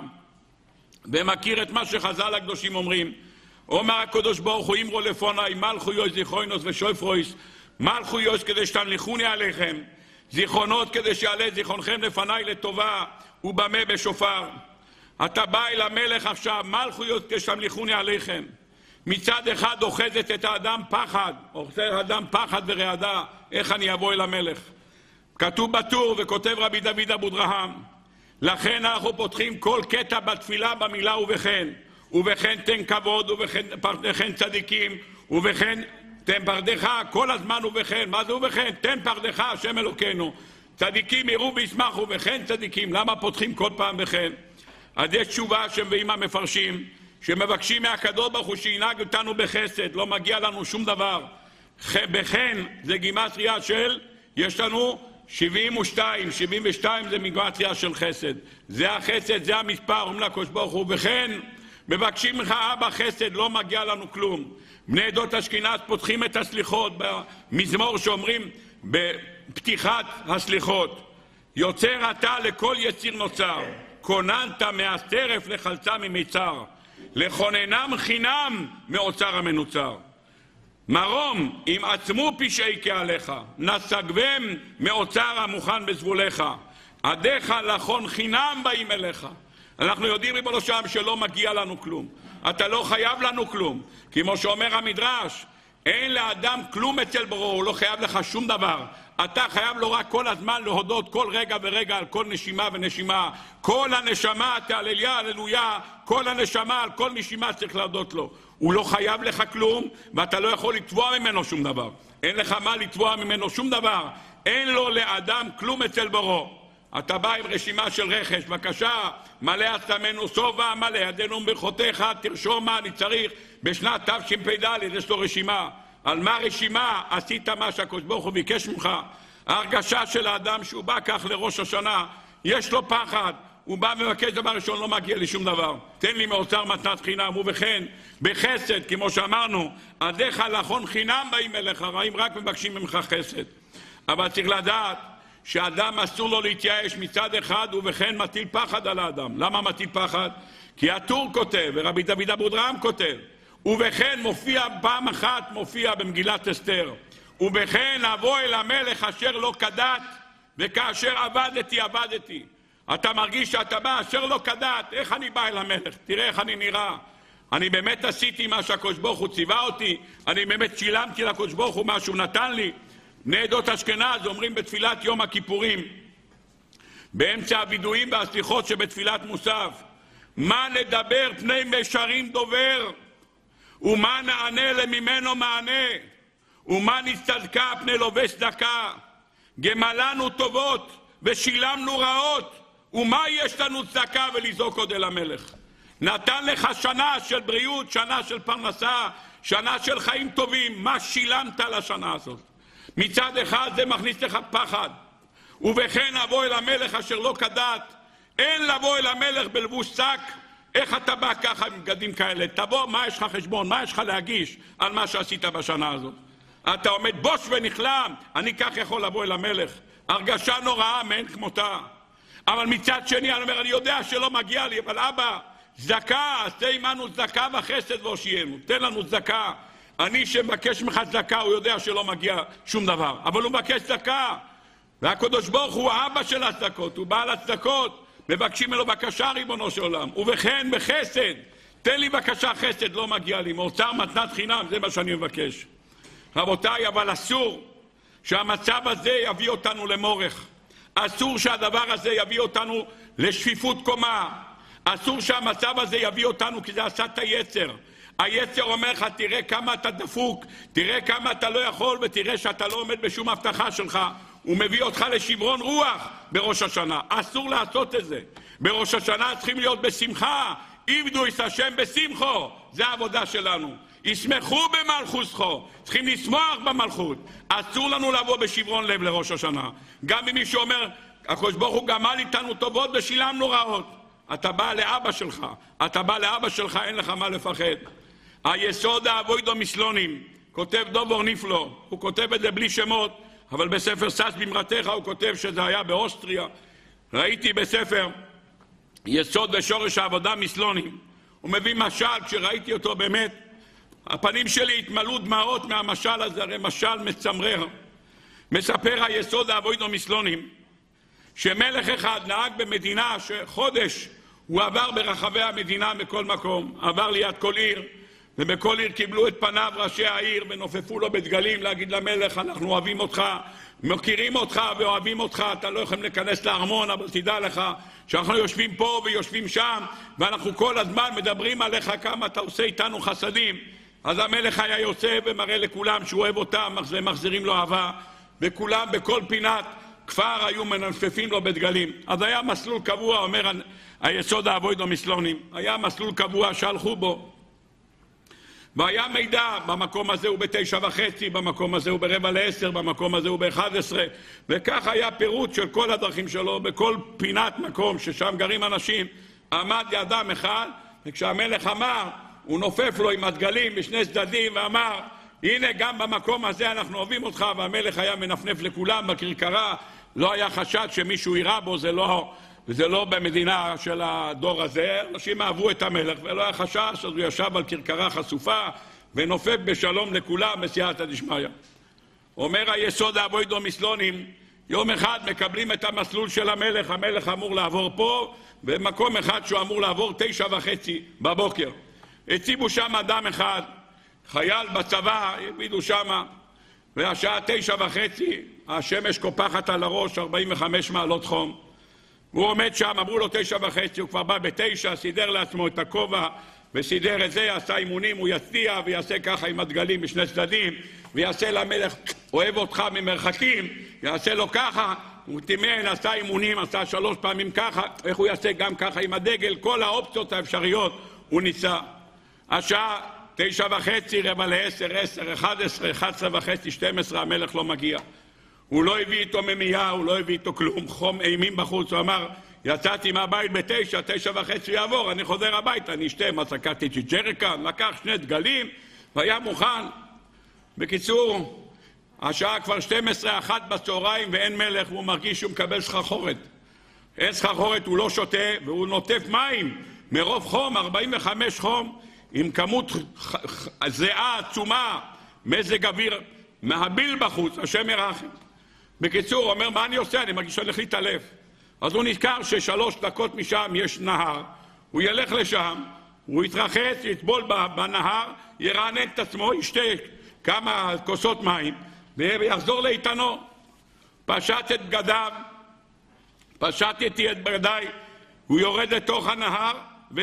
ומכיר את מה שחז"ל הקדושים אומרים, אומר הקדוש ברוך הוא, אמרו לפוני מלכו יויס זיכרונוס ושופרויס, מלכו יויס כדי שתמליכוני עליכם, זיכרונות כדי שיעלה זיכרונכם לפניי לטובה, ובמה בשופר. אתה בא אל המלך עכשיו, מלכו יויס כדי שתמליכוני עליכם. מצד אחד אוחזת את האדם פחד, אוחזת האדם פחד ורעדה, איך אני אבוא אל המלך? כתוב בטור וכותב רבי דוד אבודרהם, לכן אנחנו פותחים כל קטע בתפילה במילה ובכן. ובכן תן כבוד, ובכן צדיקים, ובכן תן פרדך, כל הזמן ובכן. מה זה ובכן? תן פרדך, השם אלוקינו. צדיקים יראו וישמחו, ובכן צדיקים. למה פותחים כל פעם בכן? אז יש תשובה שמביאים המפרשים, שמבקשים מהקדוש ברוך הוא שינהג אותנו בחסד, לא מגיע לנו שום דבר. בכן זה גימטריה של יש לנו 72, 72 זה מגימטריה של חסד. זה החסד, זה המספר, אומרים לקדוש ברוך הוא, וכן מבקשים לך אבא חסד, לא מגיע לנו כלום. בני עדות אשכנז פותחים את הסליחות במזמור שאומרים בפתיחת הסליחות, יוצר אתה לכל יציר נוצר, כוננת מהטרף לחלצה ממיצר, לכוננם חינם מאוצר המנוצר. מרום אם עצמו פשעי כעליך, נסגבם מאוצר המוכן בזבולך, עדיך לכון חינם באים אליך. אנחנו יודעים ריבונו של עולם שלא מגיע לנו כלום, אתה לא חייב לנו כלום, כמו שאומר המדרש, אין לאדם כלום אצל בוראו, הוא לא חייב לך שום דבר, אתה חייב לו רק כל הזמן להודות כל רגע ורגע על כל נשימה ונשימה, כל הנשמה תהלליה הללויה, כל הנשמה על כל נשימה צריך להודות לו, הוא לא חייב לך כלום ואתה לא יכול לתבוע ממנו שום דבר, אין לך מה לתבוע ממנו שום דבר, אין לו לאדם כלום אצל בוראו. אתה בא עם רשימה של רכש, בבקשה, מלא עצמנו סובה, מלא ידינו ברכותיך, תרשום מה אני צריך בשנת תשפ"ד, יש לו רשימה. על מה רשימה? עשית מה שהקדוש ברוך הוא ביקש ממך. ההרגשה של האדם שהוא בא כך לראש השנה, יש לו פחד, הוא בא ומבקש דבר ראשון, לא מגיע לי שום דבר. תן לי מאוצר מתנת חינם, ובכן, בחסד, כמו שאמרנו, עדיך לכון חינם באים אליך, רעים רק מבקשים ממך חסד. אבל צריך לדעת, שאדם אסור לו להתייאש מצד אחד, ובכן מטיל פחד על האדם. למה מטיל פחד? כי הטור כותב, ורבי דוד אבודרהם כותב, ובכן מופיע פעם אחת, מופיע במגילת אסתר, ובכן אבוא אל המלך אשר לא כדת, וכאשר עבדתי. אתה מרגיש שאתה בא אשר לא כדת, איך אני בא אל המלך? תראה איך אני נראה. אני באמת עשיתי מה שהקדוש ברוך הוא ציווה אותי, אני באמת שילמתי לקדוש ברוך הוא מה שהוא נתן לי. בני עדות אשכנז אומרים בתפילת יום הכיפורים, באמצע הווידויים והסליחות שבתפילת מוסף, מה נדבר פני משרים דובר, ומה נענה לממנו מענה, ומה נצדקה פני לובש צדקה, גמלנו טובות ושילמנו רעות, ומה יש לנו צדקה ולזעוק עוד אל המלך. נתן לך שנה של בריאות, שנה של פרנסה, שנה של חיים טובים, מה שילמת לשנה הזאת? מצד אחד זה מכניס לך פחד, ובכן אבוא אל המלך אשר לא כדת, אין לבוא אל המלך בלבוש שק, איך אתה בא ככה עם בגדים כאלה? תבוא, מה יש לך חשבון, מה יש לך להגיש על מה שעשית בשנה הזאת? אתה עומד בוש ונכלם, אני כך יכול לבוא אל המלך, הרגשה נוראה מאין כמותה. אבל מצד שני אני אומר, אני יודע שלא מגיע לי, אבל אבא, צדקה, עשה עמנו צדקה וחסד והושיענו, תן לנו צדקה. אני שמבקש ממך צדקה, הוא יודע שלא מגיע שום דבר, אבל הוא מבקש צדקה, והקדוש ברוך הוא האבא של הצדקות, הוא בעל הצדקות, מבקשים ממנו בקשה ריבונו של עולם, ובכן בחסד, תן לי בקשה חסד, לא מגיע לי, מאוצר מתנת חינם, זה מה שאני מבקש. רבותיי, אבל אסור שהמצב הזה יביא אותנו למורך, אסור שהדבר הזה יביא אותנו לשפיפות קומה, אסור שהמצב הזה יביא אותנו, כי זה עשה את היצר. היצר אומר לך, תראה כמה אתה דפוק, תראה כמה אתה לא יכול, ותראה שאתה לא עומד בשום הבטחה שלך. הוא מביא אותך לשברון רוח בראש השנה. אסור לעשות את זה. בראש השנה צריכים להיות בשמחה. עבדו את השם בשמחו. זה העבודה שלנו. ישמחו במלכותו. צריכים לשמוח במלכות. אסור לנו לבוא בשברון לב לראש השנה. גם אם מישהו אומר, הקדוש ברוך הוא גמל איתנו טובות ושילמנו רעות. אתה בא לאבא שלך. אתה בא לאבא שלך, אין לך מה לפחד. היסוד האבוידו מסלונים, כותב דובור ניפלו, הוא כותב את זה בלי שמות, אבל בספר סס במרתך הוא כותב שזה היה באוסטריה. ראיתי בספר יסוד ושורש העבודה מסלונים, הוא מביא משל, כשראיתי אותו באמת, הפנים שלי התמלאו דמעות מהמשל הזה, הרי משל מצמרר. מספר היסוד האבוידו מסלונים, שמלך אחד נהג במדינה שחודש הוא עבר ברחבי המדינה מכל מקום, עבר ליד כל עיר, ובכל עיר קיבלו את פניו ראשי העיר ונופפו לו בדגלים להגיד למלך, אנחנו אוהבים אותך, מכירים אותך ואוהבים אותך, אתה לא יכולים להיכנס לארמון, אבל תדע לך שאנחנו יושבים פה ויושבים שם, ואנחנו כל הזמן מדברים עליך כמה אתה עושה איתנו חסדים. אז המלך היה יוצא ומראה לכולם שהוא אוהב אותם, מחזירים לו אהבה, וכולם בכל פינת כפר היו מנפפים לו בדגלים. אז היה מסלול קבוע, אומר היסוד האבוידו מסלונים, היה מסלול קבוע שהלכו בו. והיה מידע, במקום הזה הוא ב9:30, במקום הזה הוא ב9:45, במקום הזה הוא ב11, וכך היה פירוט של כל הדרכים שלו, בכל פינת מקום ששם גרים אנשים, עמד אדם אחד, וכשהמלך אמר, הוא נופף לו עם הדגלים בשני צדדים ואמר, הנה גם במקום הזה אנחנו אוהבים אותך, והמלך היה מנפנף לכולם בכרכרה, לא היה חשד שמישהו יראה בו, זה לא במדינה של הדור הזה, אנשים אהבו את המלך ולא היה חשש, אז הוא ישב על כרכרה חשופה ונופף בשלום לכולם בסייעתא דשמיא. אומר היסוד האבוידו מסלונים, יום אחד מקבלים את המסלול של המלך, המלך אמור לעבור פה, במקום אחד שהוא אמור לעבור 9:30 בבוקר. הציבו שם אדם אחד, חייל בצבא, העמידו שם, והשעה 9:30, השמש קופחת על הראש, 45 מעלות חום. הוא עומד שם, אמרו לו 9:30, הוא כבר בא ב9, סידר לעצמו את הכובע, וסידר את זה, יעשה אימונים, הוא יצדיע ויעשה ככה עם הדגלים בשני צדדים, ויעשה למלך, אוהב אותך ממרחקים, יעשה לו ככה, הוא תימן, עשה אימונים, עשה 3 פעמים ככה, איך הוא יעשה גם ככה עם הדגל, כל האופציות האפשריות הוא ניסה. השעה 9:30, 9:45, 10, 11, 11:30, 12, המלך לא מגיע. הוא לא הביא איתו ממייה, הוא לא הביא איתו כלום, חום אימים בחוץ, הוא אמר, יצאתי מהבית ב9, 9:30 יעבור, אני חוזר הביתה, אני אשתה, מצקתי ג'ריקן, לקח 2 דגלים, והיה מוכן. בקיצור, השעה כבר 12, 1 בצהריים ואין מלך, והוא מרגיש שהוא מקבל סחרחורת. אין סחרחורת, הוא לא שותה, והוא נוטף מים, מרוב חום, 45 חום, עם כמות זהה עצומה, מזג אוויר מהביל בחוץ, השם ירחם. בקיצור, הוא אומר, מה אני עושה? אני מרגיש שהולך להתעלף. אז הוא נזכר ש3 דקות משם יש נהר, הוא ילך לשם, הוא יתרחץ, יטבול בנהר, ירענן את עצמו, ישתה כמה כוסות מים, ויחזור לאיתנו. פשט את בגדיו, פשטתי את בגדיי, הוא יורד לתוך הנהר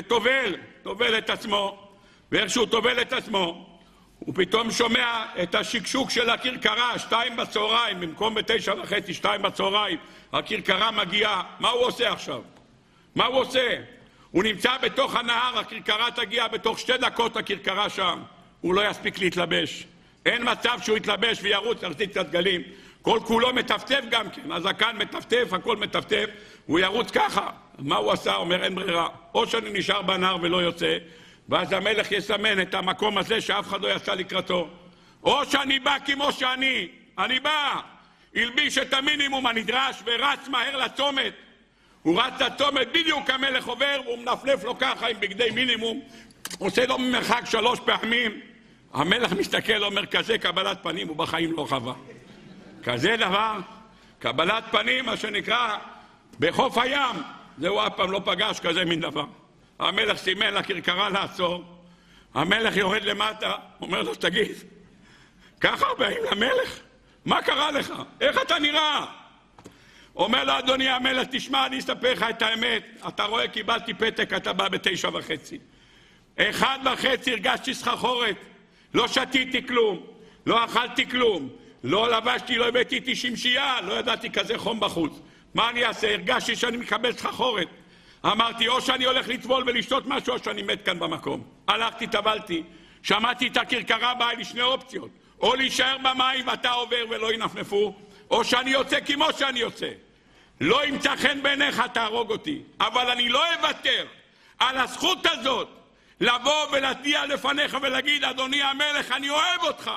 וטובל את עצמו, ואיך שהוא טובל את עצמו, הוא פתאום שומע את השקשוק של הכרכרה, 2 בצהריים, במקום ב9:30, 2 בצהריים, הכרכרה מגיעה. מה הוא עושה עכשיו? מה הוא עושה? הוא נמצא בתוך הנהר, הכרכרה תגיע בתוך 2 דקות, הכרכרה שם. הוא לא יספיק להתלבש. אין מצב שהוא יתלבש וירוץ, יחזיק את הדגלים. כל כולו מטפטף גם כן, הזקן מטפטף, הכל מטפטף, הוא ירוץ ככה. מה הוא עשה? אומר, אין ברירה. או שאני נשאר בנהר ולא יוצא, ואז המלך יסמן את המקום הזה שאף אחד לא יצא לקראתו. או שאני בא כמו אני בא, הלביש את המינימום הנדרש ורץ מהר לצומת. הוא רץ לצומת, בדיוק המלך עובר, והוא מנפלף לו ככה עם בגדי מינימום, עושה לו ממרחק 3 פעמים. המלך מסתכל, אומר, כזה קבלת פנים, הוא בחיים לא חווה. כזה דבר, קבלת פנים, מה שנקרא, בחוף הים, זהו אף פעם לא פגש כזה מין דבר. המלך סימן לכרכרה לעצור, המלך יורד למטה, אומר לו, תגיד, ככה באים למלך? מה קרה לך? איך אתה נראה? אומר לו, אדוני המלך, תשמע, אני אספר לך את האמת, אתה רואה, קיבלתי פתק, אתה בא ב9:30. 1:30 הרגשתי סחרחורת, לא שתיתי כלום, לא אכלתי כלום, לא לבשתי, לא הבאתי איתי שמשייה, לא ידעתי כזה חום בחוץ. מה אני אעשה? הרגשתי שאני מקבל סחרחורת. אמרתי, או שאני הולך לטבול ולשתות משהו, או שאני מת כאן במקום. הלכתי, טבלתי, שמעתי את הכרכרה, באה לי 2 אופציות. או להישאר במים ואתה עובר ולא ינפנפו, או שאני יוצא כמו שאני יוצא. לא ימצא חן בעיניך, תהרוג אותי. אבל אני לא אוותר על הזכות הזאת, לבוא ולהתניע לפניך ולהגיד, אדוני המלך, אני אוהב אותך.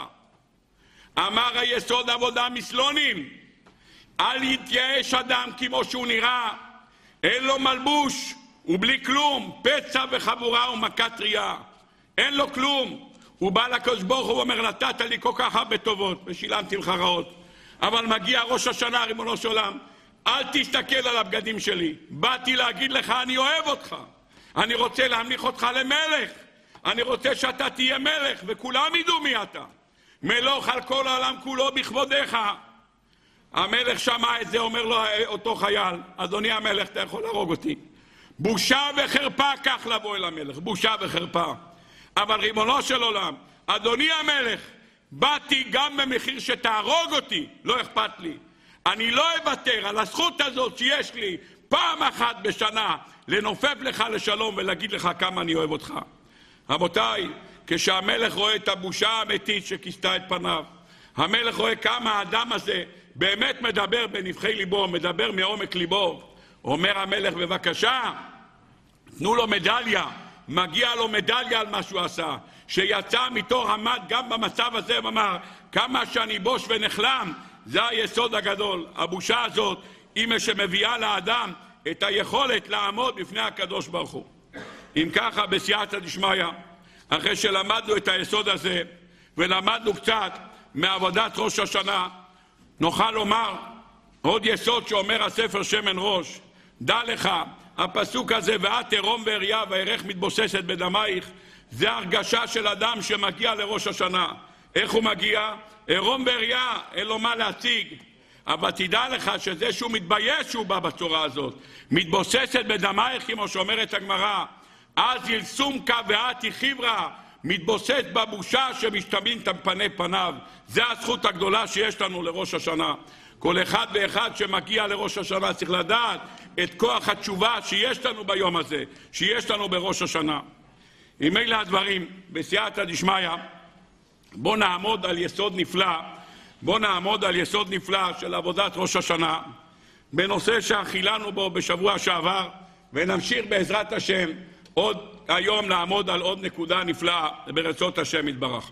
אמר היסוד עבודה מסלונים, אל יתייאש אדם כמו שהוא נראה, אין לו מלבוש ובלי כלום, פצע וחבורה ומכת טריה. אין לו כלום. הוא בא לקדוש ברוך הוא ואומר, נתת לי כל כך הרבה טובות ושילמתי לך רעות. אבל מגיע ראש השנה, ריבונו של עולם, אל תסתכל על הבגדים שלי. באתי להגיד לך, אני אוהב אותך. אני רוצה להמליך אותך למלך. אני רוצה שאתה תהיה מלך וכולם ידעו מי אתה. מלוך על כל העולם כולו בכבודיך. המלך שמע את זה, אומר לו אותו חייל, אדוני המלך, אתה יכול להרוג אותי. בושה וחרפה כך לבוא אל המלך, בושה וחרפה. אבל ריבונו של עולם, אדוני המלך, באתי גם במחיר שתהרוג אותי, לא אכפת לי. אני לא אוותר על הזכות הזאת שיש לי פעם אחת בשנה לנופף לך לשלום ולהגיד לך כמה אני אוהב אותך. רבותיי, כשהמלך רואה את הבושה האמיתית שכיסתה את פניו. המלך רואה כמה האדם הזה באמת מדבר בנבחי ליבו, מדבר מעומק ליבו. אומר המלך, בבקשה, תנו לו מדליה, מגיע לו מדליה על מה שהוא עשה, שיצא מתוך עמד גם במצב הזה ואמר, כמה שאני בוש ונחלם, זה היסוד הגדול. הבושה הזאת היא מה שמביאה לאדם את היכולת לעמוד בפני הקדוש ברוך הוא. אם ככה, בסייעתא דשמיא, אחרי שלמדנו את היסוד הזה ולמדנו קצת מעבודת ראש השנה, נוכל לומר עוד יסוד שאומר הספר שמן ראש. דע לך, הפסוק הזה, ואת ערום ועריה וירך מתבוססת בדמייך, זה הרגשה של אדם שמגיע לראש השנה. איך הוא מגיע? ערום ועריה, אין לו מה להציג. אבל תדע לך שזה שהוא מתבייש שהוא בא בצורה הזאת, מתבוססת בדמייך, כמו שאומרת הגמרא, אז ילסומקה ואתי חיברה, מתבוסס בבושה שמשתבין פני פניו. זה הזכות הגדולה שיש לנו לראש השנה. כל אחד ואחד שמגיע לראש השנה צריך לדעת את כוח התשובה שיש לנו ביום הזה, שיש לנו בראש השנה. עם אלה הדברים, בסייעתא דשמיא, בוא נעמוד על יסוד נפלא, של עבודת ראש השנה, בנושא שהחילנו בו בשבוע שעבר, ונמשיך בעזרת השם עוד היום לעמוד על עוד נקודה נפלאה ברצות השם יתברך.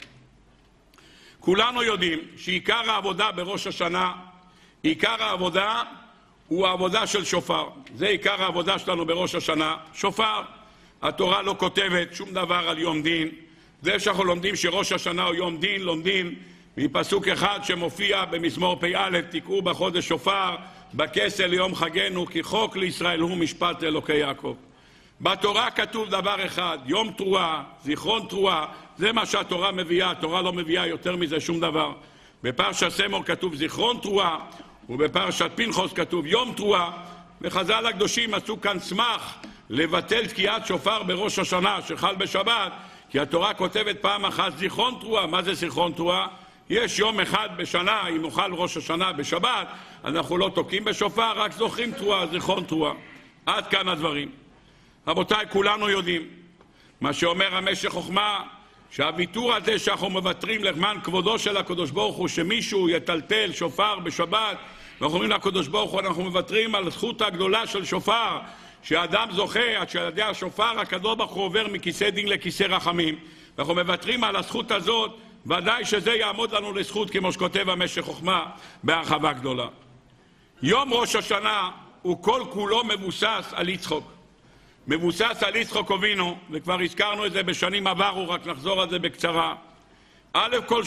כולנו יודעים שעיקר העבודה בראש השנה, עיקר העבודה הוא העבודה של שופר. זה עיקר העבודה שלנו בראש השנה, שופר. התורה לא כותבת שום דבר על יום דין. זה שאנחנו לומדים שראש השנה הוא יום דין, לומדים מפסוק אחד שמופיע במזמור פ"א, תקעו בחודש שופר בכסל ליום חגנו, כי חוק לישראל הוא משפט אלוקי יעקב. בתורה כתוב דבר אחד, יום תרועה, זיכרון תרועה, זה מה שהתורה מביאה, התורה לא מביאה יותר מזה שום דבר. בפרשת סמור כתוב זיכרון תרועה, ובפרשת פנחס כתוב יום תרועה, וחז"ל הקדושים עשו כאן סמך לבטל תקיעת שופר בראש השנה שחל בשבת, כי התורה כותבת פעם אחת זיכרון תרועה. מה זה זיכרון תרועה? יש יום אחד בשנה, אם נאכל ראש השנה בשבת, אנחנו לא תוקעים בשופר, רק זוכרים תרועה, זיכרון תרועה. עד כאן הדברים. רבותיי, כולנו יודעים מה שאומר המשך חוכמה, שהוויתור הזה שאנחנו מוותרים למען כבודו של הקדוש ברוך הוא, שמישהו יטלטל שופר בשבת, ואנחנו אומרים לקדוש ברוך הוא, אנחנו מוותרים על הזכות הגדולה של שופר, שאדם זוכה עד שעל ידי השופר הקדוש ברוך הוא עובר מכיסא דין לכיסא רחמים, ואנחנו מוותרים על הזכות הזאת, ודאי שזה יעמוד לנו לזכות, כמו שכותב המשך חוכמה בהרחבה גדולה. יום ראש השנה הוא כל כולו מבוסס על יצחוק. מבוסס על יצחק אבינו, וכבר הזכרנו את זה בשנים עברו, רק נחזור על זה בקצרה. א' כל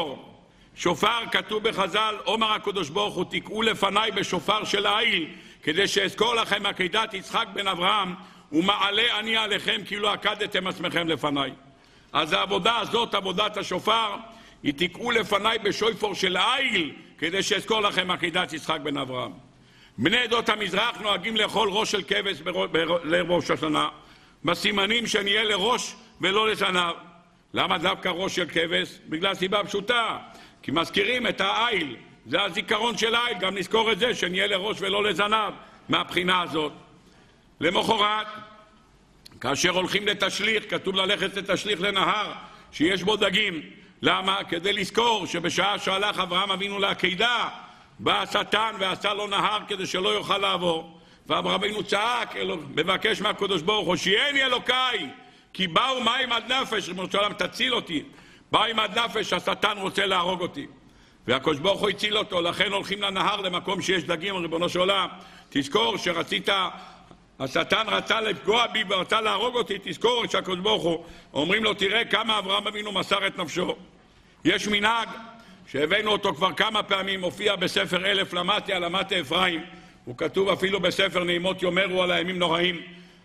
שופר כתוב בחז"ל, אומר הקדוש ברוך הוא, תקעו לפניי בשופר של העיל, כדי שאזכור לכם עקדת יצחק בן אברהם, ומעלה אני עליכם כאילו עקדתם עצמכם לפניי. אז העבודה הזאת, עבודת השופר, היא תקעו לפניי בשופר של העיל, כדי שאזכור לכם עקדת יצחק בן אברהם. בני עדות המזרח נוהגים לאכול ראש של כבש לראש השנה, בסימנים שנהיה לראש ולא לזנב. למה דווקא ראש של כבש? בגלל סיבה פשוטה, כי מזכירים את העיל, זה הזיכרון של העיל, גם נזכור את זה שנהיה לראש ולא לזנב מהבחינה הזאת. למחרת, כאשר הולכים לתשליך, כתוב ללכת לתשליך לנהר שיש בו דגים. למה? כדי לזכור שבשעה שהלך אברהם אבינו לעקדה, בא השטן ועשה לו נהר כדי שלא יוכל לעבור. ואברהם אבינו צעק, מבקש מהקדוש ברוך הוא, שיעני אלוקיי, כי באו מים עד נפש, ריבונו של עולם תציל אותי. מים עד נפש, השטן רוצה להרוג אותי. והקדוש ברוך הוא הציל אותו, לכן הולכים לנהר למקום שיש דגים, ריבונו של עולם. תזכור שרצית, השטן רצה לפגוע בי ורצה להרוג אותי, תזכור שהקדוש ברוך הוא, אומרים לו, תראה כמה אברהם אבינו מסר את נפשו. יש מנהג שהבאנו אותו כבר כמה פעמים, מופיע בספר אלף למטה על למטה אפרים, הוא כתוב אפילו בספר נעימות יאמרו על הימים נוראים.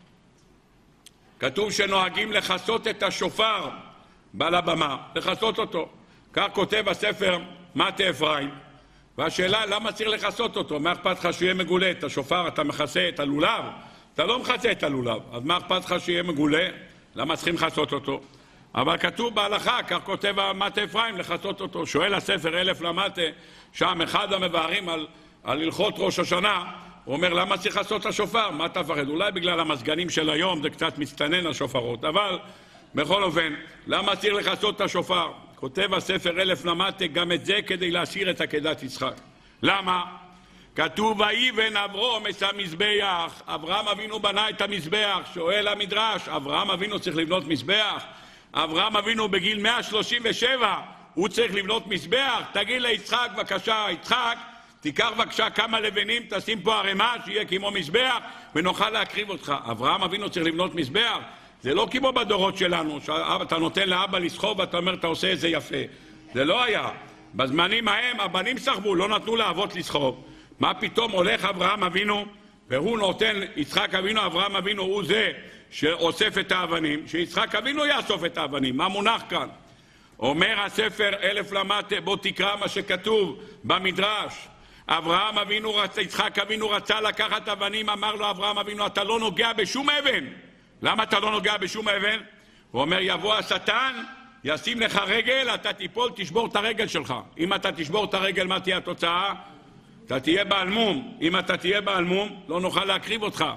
כתוב שנוהגים לחסות את השופר בעל הבמה, לחסות אותו. כך כותב הספר מטה אפרים. והשאלה, למה צריך לחסות אותו? מה אכפת לך שיהיה מגולה? את השופר אתה מכסה את הלולב? אתה לא מכסה את הלולב, אז מה אכפת לך שיהיה מגולה? למה צריכים לחסות אותו? אבל כתוב בהלכה, כך כותב מטה אפרים, לחסות אותו. שואל הספר אלף למטה, שם אחד המבארים על הלכות ראש השנה, הוא אומר, למה צריך לחסות את השופר? מה אתה מפחד? אולי בגלל המזגנים של היום, זה קצת מצטנן השופרות, אבל בכל אופן, למה צריך לחסות את השופר? כותב הספר אלף למטה גם את זה כדי להשאיר את עקדת יצחק. למה? כתוב ויבן אברהם את המזבח. אברהם אבינו בנה את המזבח. שואל המדרש, אברהם אבינו צריך לבנות מזבח? אברהם אבינו בגיל 137 הוא צריך לבנות מזבח? תגיד ליצחק בבקשה, יצחק, תיקח בבקשה כמה לבנים, תשים פה ערימה שיהיה כמו מזבח ונוכל להקריב אותך. אברהם אבינו צריך לבנות מזבח? זה לא כמו בדורות שלנו, שאתה נותן לאבא לסחוב ואתה אומר אתה עושה את זה יפה. זה לא היה. בזמנים ההם הבנים סחבו, לא נתנו לאבות לסחוב. מה פתאום הולך אברהם אבינו והוא נותן, יצחק אבינו, אברהם אבינו הוא זה שאוסף את האבנים, שיצחק אבינו יאסוף את האבנים. מה מונח כאן? אומר הספר אלף למטה, בוא תקרא מה שכתוב במדרש. אברהם אבינו, יצחק אבינו רצה לקחת אבנים, אמר לו אברהם אבינו אתה לא נוגע בשום אבן. למה אתה לא נוגע בשום אבן? הוא אומר יבוא השטן, ישים לך רגל, אתה תיפול, תשבור את הרגל שלך. אם אתה תשבור את הרגל, מה תהיה התוצאה? אתה תהיה בעלמום. אם אתה תהיה בעלמום, לא נוכל להקריב אותך.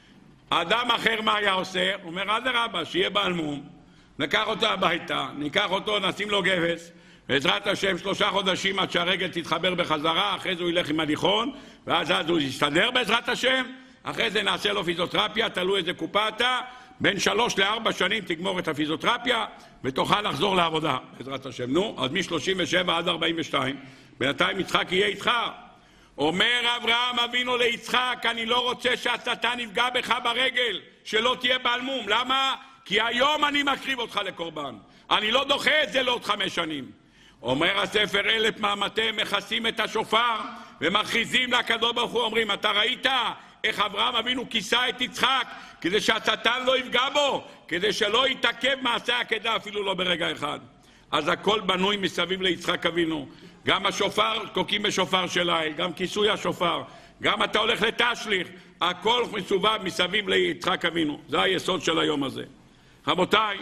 אדם אחר מה היה עושה? הוא אומר אדרבה, שיהיה בעלמום, ניקח אותו הביתה, ניקח אותו, נשים לו גבס, בעזרת השם 3 חודשים עד שהרגל תתחבר בחזרה, אחרי זה הוא ילך עם הליכון, ואז הוא יסתדר בעזרת השם, אחרי זה נעשה לו פיזיותרפיה, תלוי איזה קופה אתה, בין 3 ל4 שנים תגמור את הפיזיותרפיה, ותוכל לחזור לעבודה, בעזרת השם. נו, אז מ-37 עד 42, בינתיים יצחק יהיה איתך. אומר אברהם אבינו ליצחק, אני לא רוצה שהשטן יפגע בך ברגל, שלא תהיה בעלמום. למה? כי היום אני מקריב אותך לקורבן. אני לא דוחה את זה לעוד 5 שנים. אומר הספר אלף מהמטה, מכסים את השופר ומכריזים לקדוש ברוך הוא, אומרים, אתה ראית איך אברהם אבינו כיסה את יצחק כדי שהשטן לא יפגע בו, כדי שלא יתעכב מעשה העקדה אפילו לא ברגע אחד. אז הכל בנוי מסביב ליצחק אבינו. גם השופר, תוקעים בשופר של האל, גם כיסוי השופר, גם אתה הולך לתשליך, הכל מסובב מסביב ליצחק אבינו. זה היסוד של היום הזה. רבותיי,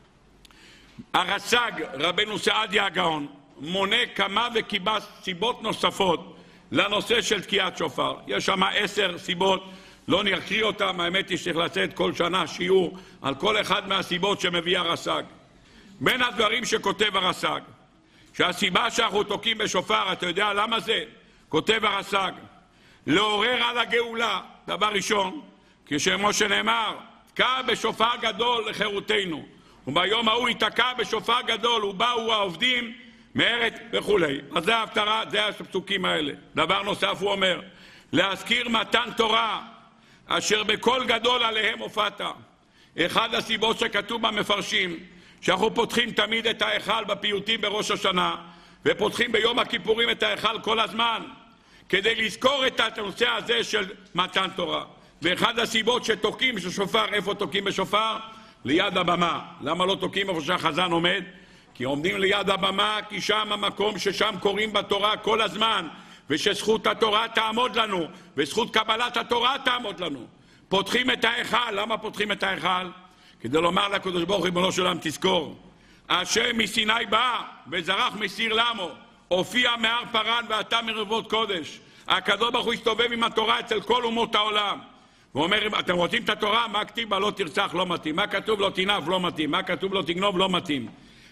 הרס"ג רבנו סעדיה הגאון מונה כמה וכמה סיבות נוספות לנושא של תקיעת שופר. יש שם 10 סיבות, לא נקריא אותם, האמת היא שצריך לצאת כל שנה שיעור על כל אחד מהסיבות שמביא הרס"ג. בין הדברים שכותב הרס"ג, שהסיבה שאנחנו תוקעים בשופר, אתה יודע למה זה? כותב הרס"ג, לעורר על הגאולה, דבר ראשון, כשמו שנאמר, תקע בשופר גדול לחירותנו, וביום ההוא יתקע בשופר גדול, ובאו העובדים מארץ וכולי. אז זה ההפטרה, זה הפסוקים האלה. דבר נוסף הוא אומר, להזכיר מתן תורה, אשר בכל גדול עליהם הופעת. אחד הסיבות שכתוב במפרשים, שאנחנו פותחים תמיד את ההיכל בפיוטים בראש השנה, ופותחים ביום הכיפורים את ההיכל כל הזמן, כדי לזכור את הנושא הזה של מתן תורה. ואחד הסיבות שתוקעים בשופר, איפה תוקעים בשופר? ליד הבמה. למה לא תוקעים איפה שהחזן עומד? כי עומדים ליד הבמה, כי שם המקום ששם קוראים בתורה כל הזמן, ושזכות התורה תעמוד לנו, וזכות קבלת התורה תעמוד לנו. פותחים את ההיכל. למה פותחים את ההיכל? כדי לומר לקדוש ברוך הוא, ריבונו של עולם, תזכור, השם מסיני בא וזרח מסיר למו, הופיע מהר פרן ואתה מרבבות קודש. הקדוש ברוך הוא הסתובב עם התורה אצל כל אומות העולם, ואומר, אתם רוצים את התורה? מה כתיב בה? לא תרצח, לא מתאים. מה כתוב? לא תנאף, לא מתאים. מה כתוב? לא תגנוב, לא מתאים.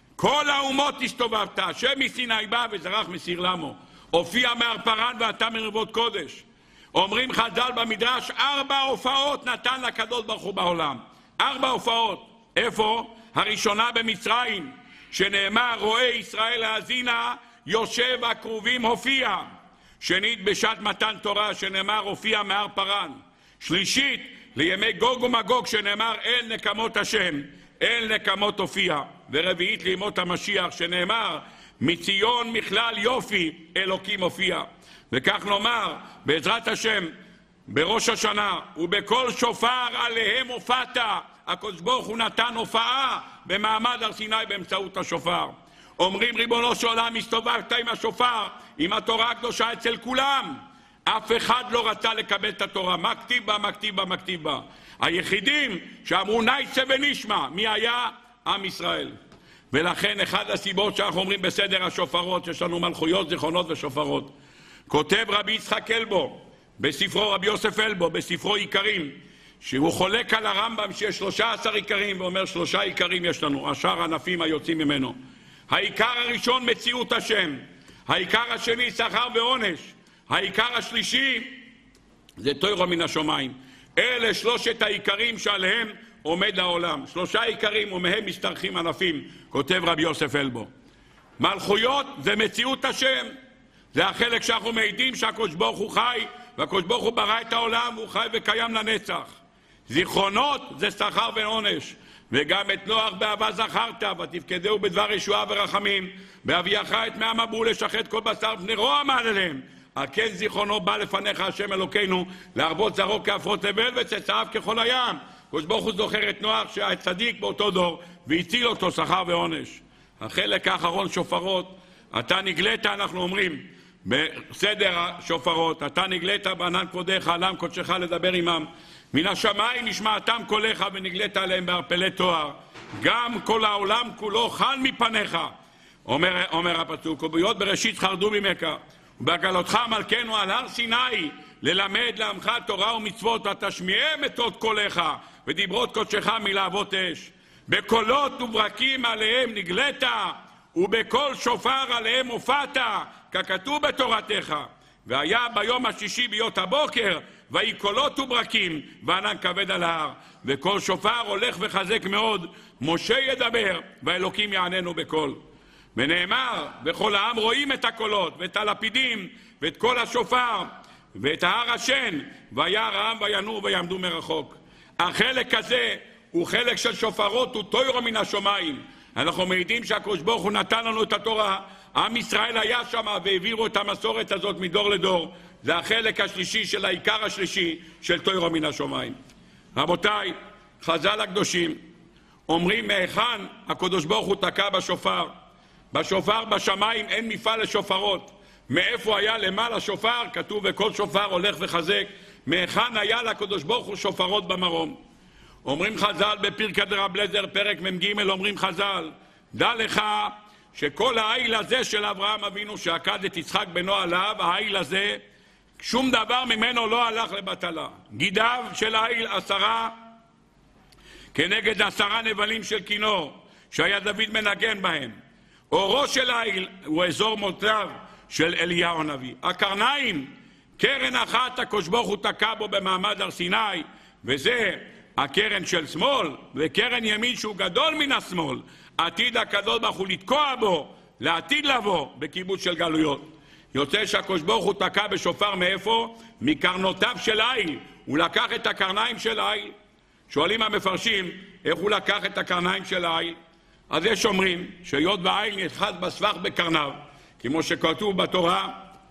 כל האומות הסתובבת, השם מסיני בא וזרח מסיר למו, הופיע מהר פרן ואתה מרבבות קודש. אומרים חז"ל במדרש, 4 הופעות נתן לקדוש ברוך הוא בעולם. 4 הופעות. איפה? הראשונה במצרים, שנאמר רואה ישראל האזינה, יושב הכרובים הופיע. שנית בשעת מתן תורה, שנאמר הופיע מהר פרן. שלישית לימי גוג ומגוג, שנאמר אל נקמות השם, אל נקמות הופיע. ורביעית לימות המשיח, שנאמר מציון מכלל יופי אלוקים הופיע. וכך נאמר בעזרת השם בראש השנה, ובכל שופר עליהם הופעת. הקדוש ברוך הוא נתן הופעה במעמד הר סיני באמצעות השופר. אומרים ריבונו של עולם, הסתובבת עם השופר, עם התורה הקדושה אצל כולם. אף אחד לא רצה לקבל את התורה. מה כתיב בה, מה כתיב בה, מה כתיב בה? היחידים שאמרו נייצה ונשמע, מי היה? עם ישראל. ולכן אחד הסיבות שאנחנו אומרים בסדר השופרות, יש לנו מלכויות, זיכרונות ושופרות. כותב רבי יצחק אלבו בספרו, רבי יוסף אלבו בספרו עיקרים, שהוא חולק על הרמב"ם שיש 13 עיקרים, ואומר 3 עיקרים יש לנו, השאר ענפים היוצאים ממנו. העיקר הראשון מציאות השם, העיקר השני שכר ועונש, העיקר השלישי זה תורה מן השמיים. אלה 3 העיקרים שעליהם עומד העולם. 3 עיקרים ומהם משתרכים ענפים, כותב רבי יוסף אלבו. מלכויות זה מציאות השם, זה החלק שאנחנו מעידים שהקדוש ברוך הוא חי, והקדוש ברוך הוא ברא את העולם והוא חי וקיים לנצח. זיכרונות זה שכר ועונש, וגם את נוח באהבה זכרת, ותפקדהו בדבר ישועה ורחמים, בהביאך את מי המבול לשחט כל בשר בני רוע מעל אליהם. על כן זיכרונו בא לפניך השם אלוקינו, להרבות זרעו כעפרות תבל וצאצאיו ככל הים. הקדוש ברוך הוא זוכר את נוח שהיה צדיק באותו דור והציל אותו שכר ועונש. החלק האחרון שופרות, אתה נגלית, אנחנו אומרים בסדר השופרות, אתה נגלית בענן כבודך, עלם קודשך לדבר עמם, מן השמיים נשמעתם קולך ונגלית עליהם בערפלי תואר, גם כל העולם כולו חל מפניך. אומר הפסוק, ובהיות בראשית חרדו ממך, ובגלותך מלכנו על הר סיני, ללמד לעמך תורה ומצוות, ותשמיעם את אות קולך ודיברות קודשך מלהבות אש. בקולות וברקים עליהם נגלית, ובקול שופר עליהם הופעת, ככתוב בתורתך. והיה ביום השישי ביות הבוקר, ויהי קולות וברקים וענן כבד על ההר, וקול שופר הולך וחזק מאוד, משה ידבר והאלוקים יעננו בקול. ונאמר, וכל העם רואים את הקולות ואת הלפידים ואת קול השופר ואת ההר השן, וירא העם וינועו ויעמדו מרחוק. החלק הזה הוא חלק של שופרות, הוא תורה מן השמיים. אנחנו מעידים שהקדוש ברוך הוא נתן לנו את התורה, עם ישראל היה שם והעבירו את המסורת הזאת מדור לדור. זה החלק השלישי של העיקר השלישי של תורה מן השמיים. רבותיי, חז"ל הקדושים אומרים מהיכן הקדוש ברוך הוא תקע בשופר. בשופר בשמיים אין מפעל לשופרות. מאיפה היה למעלה שופר? כתוב וכל שופר הולך וחזק. מהיכן היה לקדוש ברוך הוא שופרות במרום? אומרים חז"ל בפרקא דרב אליעזר פרק מ"ג, אומרים חז"ל, דע לך שכל העיל הזה של אברהם אבינו שעקד את יצחק בנו עליו, העיל הזה שום דבר ממנו לא הלך לבטלה. גידיו של העיל 10 כנגד 10 נבלים של כינור שהיה דוד מנגן בהם. אורו של העיל הוא אזור מותיו של אליהו הנביא. הקרניים, קרן אחת הקדוש ברוך הוא תקע בו במעמד הר סיני, וזה הקרן של שמאל, וקרן ימין שהוא גדול מן השמאל, עתיד הקדוש ברוך הוא לתקוע בו לעתיד לבוא בקיבוץ של גלויות. יוצא שהקדוש ברוך הוא תקע בשופר מאיפה? מקרנותיו של העיל. הוא לקח את הקרניים של העיל. שואלים המפרשים איך הוא לקח את הקרניים של העיל. אז יש אומרים שהיות והעיל נתחז בסבך בקרניו, כמו שכתוב בתורה,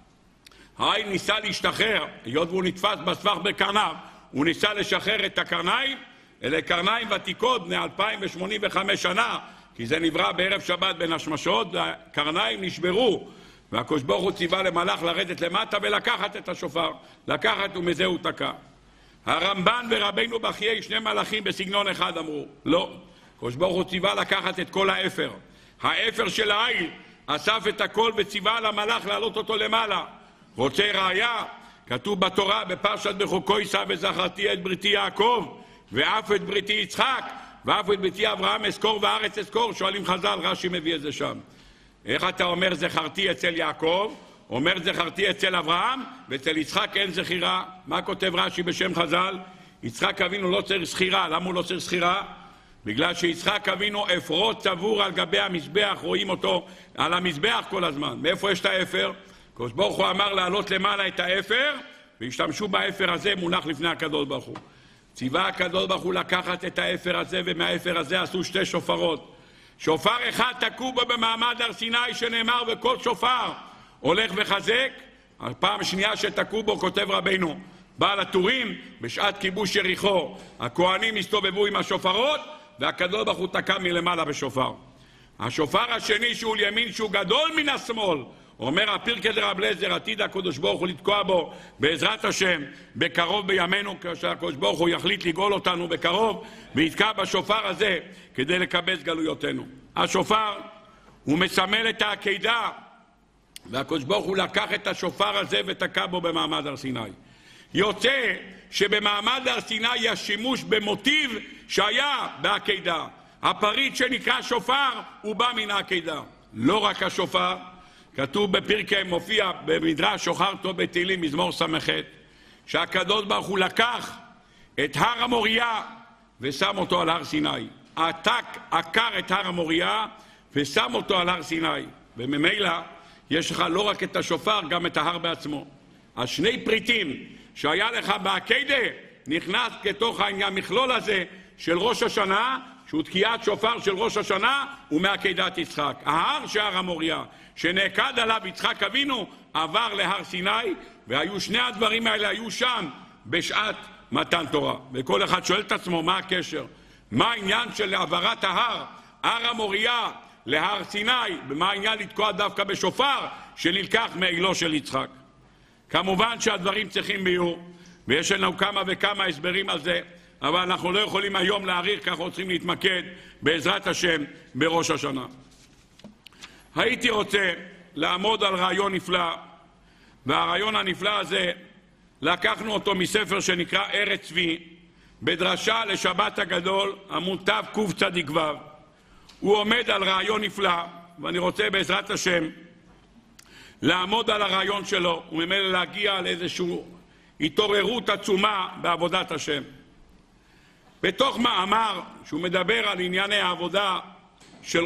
העיל ניסה להשתחרר, היות והוא נתפס בסבך בקרניו, הוא ניסה לשחרר את הקרניים. אלה קרניים ותיקות בני 2085 שנה, כי זה נברא בערב שבת בין השמשות, והקרניים נשברו, והקדוש ברוך הוא ציווה למלאך לרדת למטה ולקחת את השופר, לקחת ומזה הוא תקע. הרמב"ן ורבינו בחיי 2 מלאכים בסגנון אחד אמרו, לא, הקדוש ברוך הוא ציווה לקחת את כל האפר. האפר של העיל אסף את הכל וציווה למלאך להעלות אותו למעלה. רוצה ראיה? כתוב בתורה בפרשת בחוקו יישא וזכרתי את בריתי יעקב ואף את בריתי יצחק ואף את בריתי אברהם אזכור וארץ אזכור. שואלים חז"ל, רש"י מביא את זה שם, איך אתה אומר זכרתי אצל יעקב, אומר זכרתי אצל אברהם, ואצל יצחק אין זכירה? מה כותב רש"י בשם חז"ל? יצחק אבינו לא צריך זכירה. למה הוא לא צריך זכירה? בגלל שיצחק אבינו אפרו צבור על גבי המזבח, רואים אותו על המזבח כל הזמן. מאיפה יש את האפר? הקדוש ברוך הוא אמר לעלות למעלה את האפר, והשתמשו באפר הזה מונח לפני הקדוש ברוך הוא. ציווה הקדוש ברוך הוא לקחת את האפר הזה, ומהאפר הזה עשו 2 שופרות. שופר אחד תקעו בו במעמד הר סיני שנאמר וכל שופר הולך וחזק. הפעם השנייה שתקעו בו, כותב רבינו בעל הטורים, בשעת כיבוש יריחו הכהנים הסתובבו עם השופרות, והקדוש ברוך הוא תקע מלמעלה בשופר. השופר השני שהוא לימין שהוא גדול מן השמאל, אומר הפרקא דרב אליעזר, עתיד הקדוש ברוך הוא לתקוע בו בעזרת השם בקרוב בימינו, כשהקדוש ברוך הוא יחליט לגאול אותנו בקרוב, ויתקע בשופר הזה כדי לקבץ גלויותינו. השופר הוא מסמל את העקידה, והקדוש ברוך הוא לקח את השופר הזה ותקע בו במעמד הר סיני. יוצא שבמעמד הר סיני יש שימוש במוטיב שהיה בעקידה. הפריט שנקרא שופר הוא בא מן העקידה. לא רק השופר, כתוב בפרקי, מופיע במדרש שוחר טוב בתהילים מזמור ס"ח, שהקדוש ברוך הוא לקח את הר המוריה ושם אותו על הר סיני. עקר את הר המוריה ושם אותו על הר סיני. וממילא יש לך לא רק את השופר, גם את ההר בעצמו. אז שני פריטים שהיה לך בעקידה נכנס כתוך העניין, מכלול הזה של ראש השנה, שהוא תקיעת שופר של ראש השנה, ומעקידת יצחק. ההר שהר המוריה, שנעקד עליו יצחק אבינו, עבר להר סיני, והיו שני הדברים האלה, היו שם בשעת מתן תורה. וכל אחד שואל את עצמו מה הקשר, מה העניין של העברת ההר, הר המוריה, להר סיני, ומה העניין לתקוע דווקא בשופר שנלקח מעילו של יצחק. כמובן שהדברים צריכים ביור, ויש לנו כמה וכמה הסברים על זה, אבל אנחנו לא יכולים היום להעריך, כך רוצים להתמקד בעזרת השם בראש השנה. הייתי רוצה לעמוד על רעיון נפלא, והרעיון הנפלא הזה לקחנו אותו מספר שנקרא ארץ צבי, בדרשה לשבת הגדול, עמוד תקצ"ו. הוא עומד על רעיון נפלא, ואני רוצה בעזרת השם לעמוד על הרעיון שלו, וממילא להגיע לאיזושהי התעוררות עצומה בעבודת השם. בתוך מאמר שהוא מדבר על ענייני העבודה של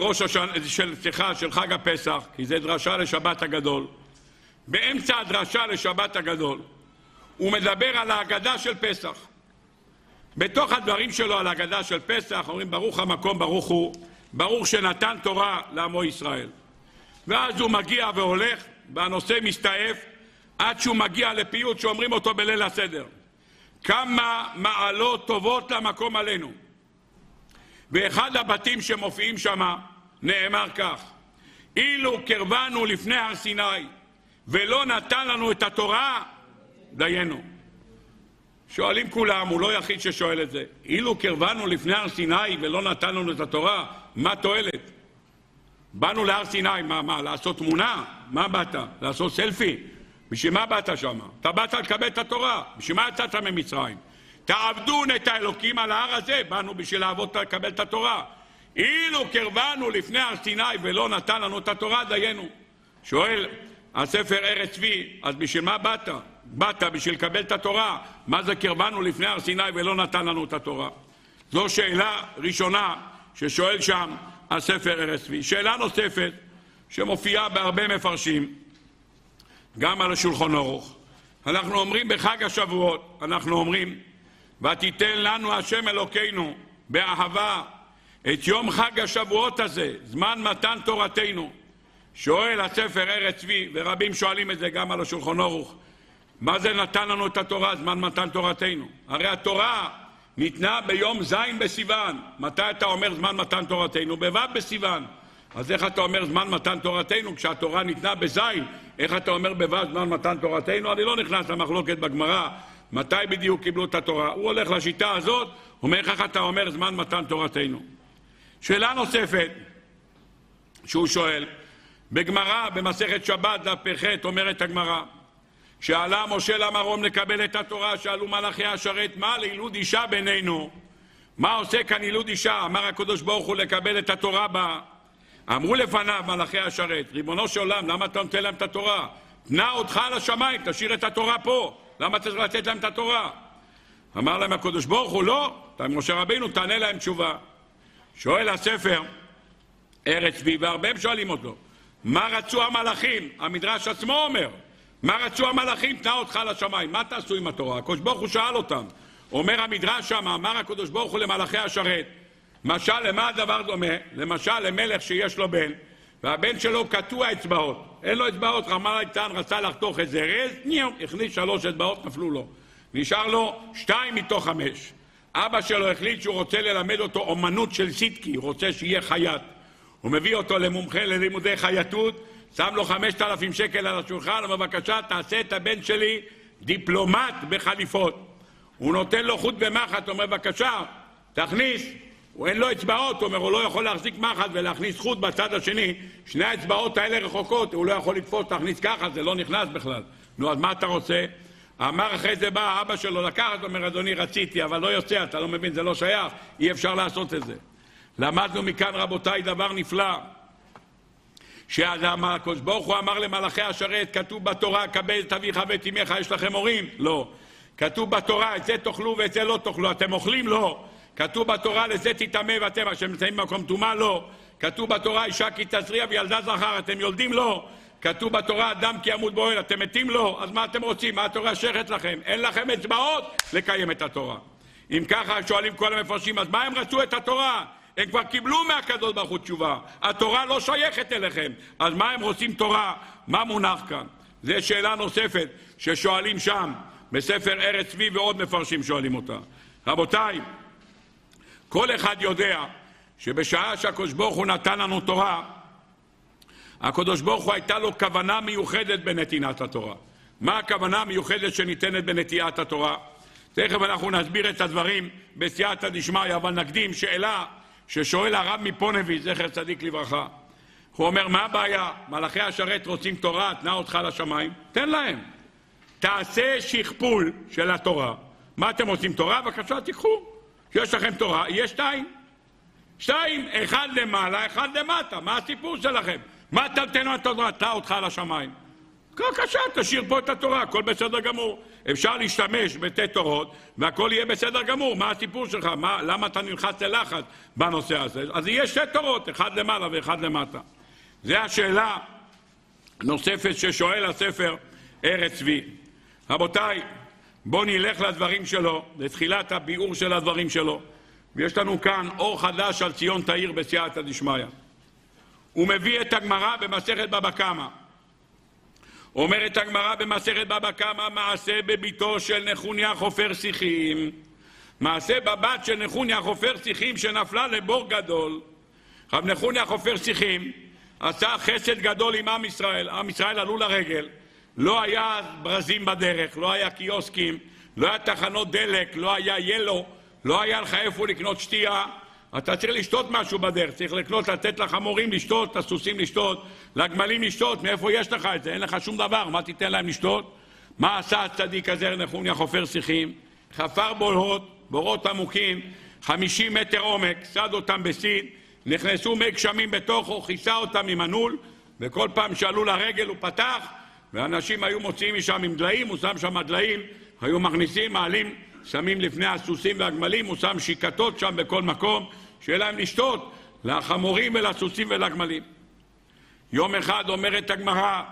של חג הפסח, כי זה דרשה לשבת הגדול, באמצע הדרשה לשבת הגדול הוא מדבר על ההגדה של פסח. בתוך הדברים שלו על ההגדה של פסח אומרים ברוך המקום ברוך הוא, ברוך שנתן תורה לעמו ישראל. ואז הוא מגיע והולך, והנושא מסתעף עד שהוא מגיע לפיוט שאומרים אותו בליל הסדר. כמה מעלות טובות למקום עלינו. ואחד הבתים שמופיעים שם נאמר כך: אילו קרבנו לפני הר סיני ולא נתן לנו את התורה, דיינו. שואלים כולם, הוא לא יחיד ששואל את זה. אילו קרבנו לפני הר סיני ולא נתן לנו את התורה, מה תועלת? באנו להר סיני, מה, לעשות תמונה? מה באת? לעשות סלפי? בשביל מה באת שם? אתה באת לקבל את התורה. בשביל מה יצאת ממצרים? תעבדון את האלוקים על ההר הזה, באנו בשביל לעבוד לקבל את התורה. אילו קרבנו לפני הר סיני ולא נתן לנו את התורה, דיינו. שואל הספר ארץ צבי, אז בשביל מה באת? באת בשביל לקבל את התורה. מה זה קרבנו לפני הר סיני ולא נתן לנו את התורה? זו שאלה ראשונה ששואל שם הספר ארץ צבי. שאלה נוספת שמופיעה בהרבה מפרשים, גם על השולחן ערוך. אנחנו אומרים בחג השבועות, אנחנו אומרים ותיתן לנו השם אלוקינו באהבה את יום חג השבועות הזה, זמן מתן תורתנו. שואל הספר ארץ צבי, ורבים שואלים את זה גם על השולחן ערוך, מה זה נתן לנו את התורה, זמן מתן תורתנו? הרי התורה ניתנה ביום ז' בסיוון. מתי אתה אומר זמן מתן תורתנו? בו' בסיוון. אז איך אתה אומר זמן מתן תורתנו כשהתורה ניתנה בזין? איך אתה אומר בו' זמן מתן תורתנו? אני לא נכנס למחלוקת בגמרא מתי בדיוק קיבלו את התורה. הוא הולך לשיטה הזאת, אומר איך אתה אומר זמן מתן תורתנו. שאלה נוספת שהוא שואל, בגמרא במסכת שבת דף פ"ח אומרת הגמרא, שעלה משה למרום לקבל את התורה, שאלו מלאכי השרת מה לילוד אישה בינינו, מה עושה כאן ילוד אישה? אמר הקדוש ברוך הוא לקבל את התורה בה. אמרו לפניו מלאכי השרת, ריבונו של עולם, למה אתה נותן להם את התורה? תנה אותך על השמיים, תשאיר את התורה פה, למה צריך לתת להם את התורה? אמר להם הקדוש ברוך הוא, לא, משה רבינו תענה להם תשובה. שואל הספר ארץ צבי, והרבה שואלים אותו, מה רצו המלאכים? המדרש עצמו אומר, מה רצו המלאכים? תנה אותך על השמיים, מה תעשו עם התורה? הקדוש ברוך הוא שאל אותם. אומר המדרש שם, אמר הקדוש ברוך הוא למלאכי השרת, משל למה הדבר דומה? למשל למלך שיש לו בן, והבן שלו קטוע אצבעות, אין לו אצבעות, רחמנא ליצלן רצה לחתוך את זרז, הכניס 3 אצבעות, נפלו לו, נשאר לו 2 מתוך 5. אבא שלו החליט שהוא רוצה ללמד אותו אומנות של סיטקי, הוא רוצה שיהיה חייט. הוא מביא אותו למומחה ללימודי חייטות, שם לו 5,000 שקל על השולחן, אומר בבקשה תעשה את הבן שלי דיפלומט בחליפות. הוא נותן לו חוט במחט, אומר בבקשה תכניס, אין לו אצבעות, אומר הוא לא יכול להחזיק מחט ולהכניס חוט בצד השני, 2 האצבעות האלה רחוקות, הוא לא יכול לתפוס, תכניס ככה, זה לא נכנס בכלל. נו אז מה אתה רוצה? אמר אחרי זה בא אבא שלו לקחת, אומר אדוני רציתי, אבל לא יוצא, אתה לא מבין, זה לא שייך, אי אפשר לעשות את זה. למדנו מכאן רבותיי דבר נפלא, שהאדם הקדוש ברוך הוא אמר למלאכי השרת, כתוב בתורה, כבד את אביך ואת אמך, יש לכם הורים? לא. כתוב בתורה, את זה תאכלו ואת זה לא תאכלו, אתם אוכלים? לא. כתוב בתורה, לזה תטמא ואתם אשר נמצאים במקום טומאה? לא. כתוב בתורה, אישה כי תזריע וילדה זכר, אתם יולדים? לא. כתוב בתורה, אדם כי ימות באוהל, אתם מתים? לא. אז מה אתם רוצים? מה התורה שייכת לכם? אין לכם אצבעות לקיים את התורה. אם ככה שואלים כל המפרשים, אז מה הם רצו את התורה? הם כבר קיבלו מהקדוש ברוך הוא תשובה. התורה לא שייכת אליכם. אז מה הם רוצים תורה? מה מונח כאן? זו שאלה נוספת ששואלים שם, בספר ארץ צבי, ועוד מפרשים שואלים אותה. רבותיי, כל אחד יודע שבשעה שהקדוש ברוך הוא נתן לנו תורה, הקדוש ברוך הוא הייתה לו כוונה מיוחדת בנתינת התורה. מה הכוונה המיוחדת שניתנת בנתינת התורה? תכף אנחנו נסביר את הדברים בסייעתא דשמיא, אבל נקדים שאלה ששואל הרב מפונביץ' זכר צדיק לברכה. הוא אומר, מה הבעיה? מלאכי השרת רוצים תורה, תנה אותך לשמיים, תן להם. תעשה שכפול של התורה. מה אתם רוצים? תורה? בבקשה תיקחו. יש לכם תורה, יש שתיים, אחד למעלה, אחד למטה. מה הסיפור שלכם? מה תתנו את התורה? תנה אותך לשמיים. בבקשה, תשאיר פה את התורה, הכל בסדר גמור. אפשר להשתמש בשתי תורות, והכל יהיה בסדר גמור. מה הסיפור שלך? למה אתה נלחץ ללחץ בנושא הזה? אז יהיה שתי תורות, אחד למעלה ואחד למטה. זו השאלה נוספת ששואל הספר ארץ צבי. רבותיי, בואו נלך לדברים שלו, לתחילת הביאור של הדברים שלו. ויש לנו כאן אור חדש על ציון תאיר בסייעתא דשמיא. הוא מביא את הגמרא במסכת בבא קמא. אומרת הגמרא במסכת בבא קמא, מעשה בביתו של נחוניה חופר שיחים. מעשה בבת של נחוניה חופר שיחים שנפלה לבור גדול. רב נחוניה חופר שיחים עשה חסד גדול עם עם ישראל. עם ישראל עלו לרגל. לא היה ברזים בדרך, לא היה קיוסקים, לא היה תחנות דלק, לא היה ילו, לא היה לך איפה לקנות שתייה. אתה צריך לשתות משהו בדרך, צריך לקנות, לתת לחמורים לשתות, לסוסים לשתות, לגמלים לשתות. מאיפה יש לך את זה? אין לך שום דבר, מה תיתן להם לשתות? מה עשה הצדיק הזה נחוניה חופר שיחים? חפר בורות עמוקים, 50 מטר עומק, סד אותם בסין, נכנסו מי גשמים בתוכו, כיסה אותם עם מנעול, וכל פעם שעלו לרגל הוא פתח, ואנשים היו מוציאים משם עם דליים, הוא שם שם דליים, היו מכניסים, מעלים, שמים לפני הסוסים והגמלים, הוא שם שיקתות שם בכל מקום, שיהיה להם לשתות לחמורים ולסוסים ולגמלים. יום אחד אומרת הגמרא,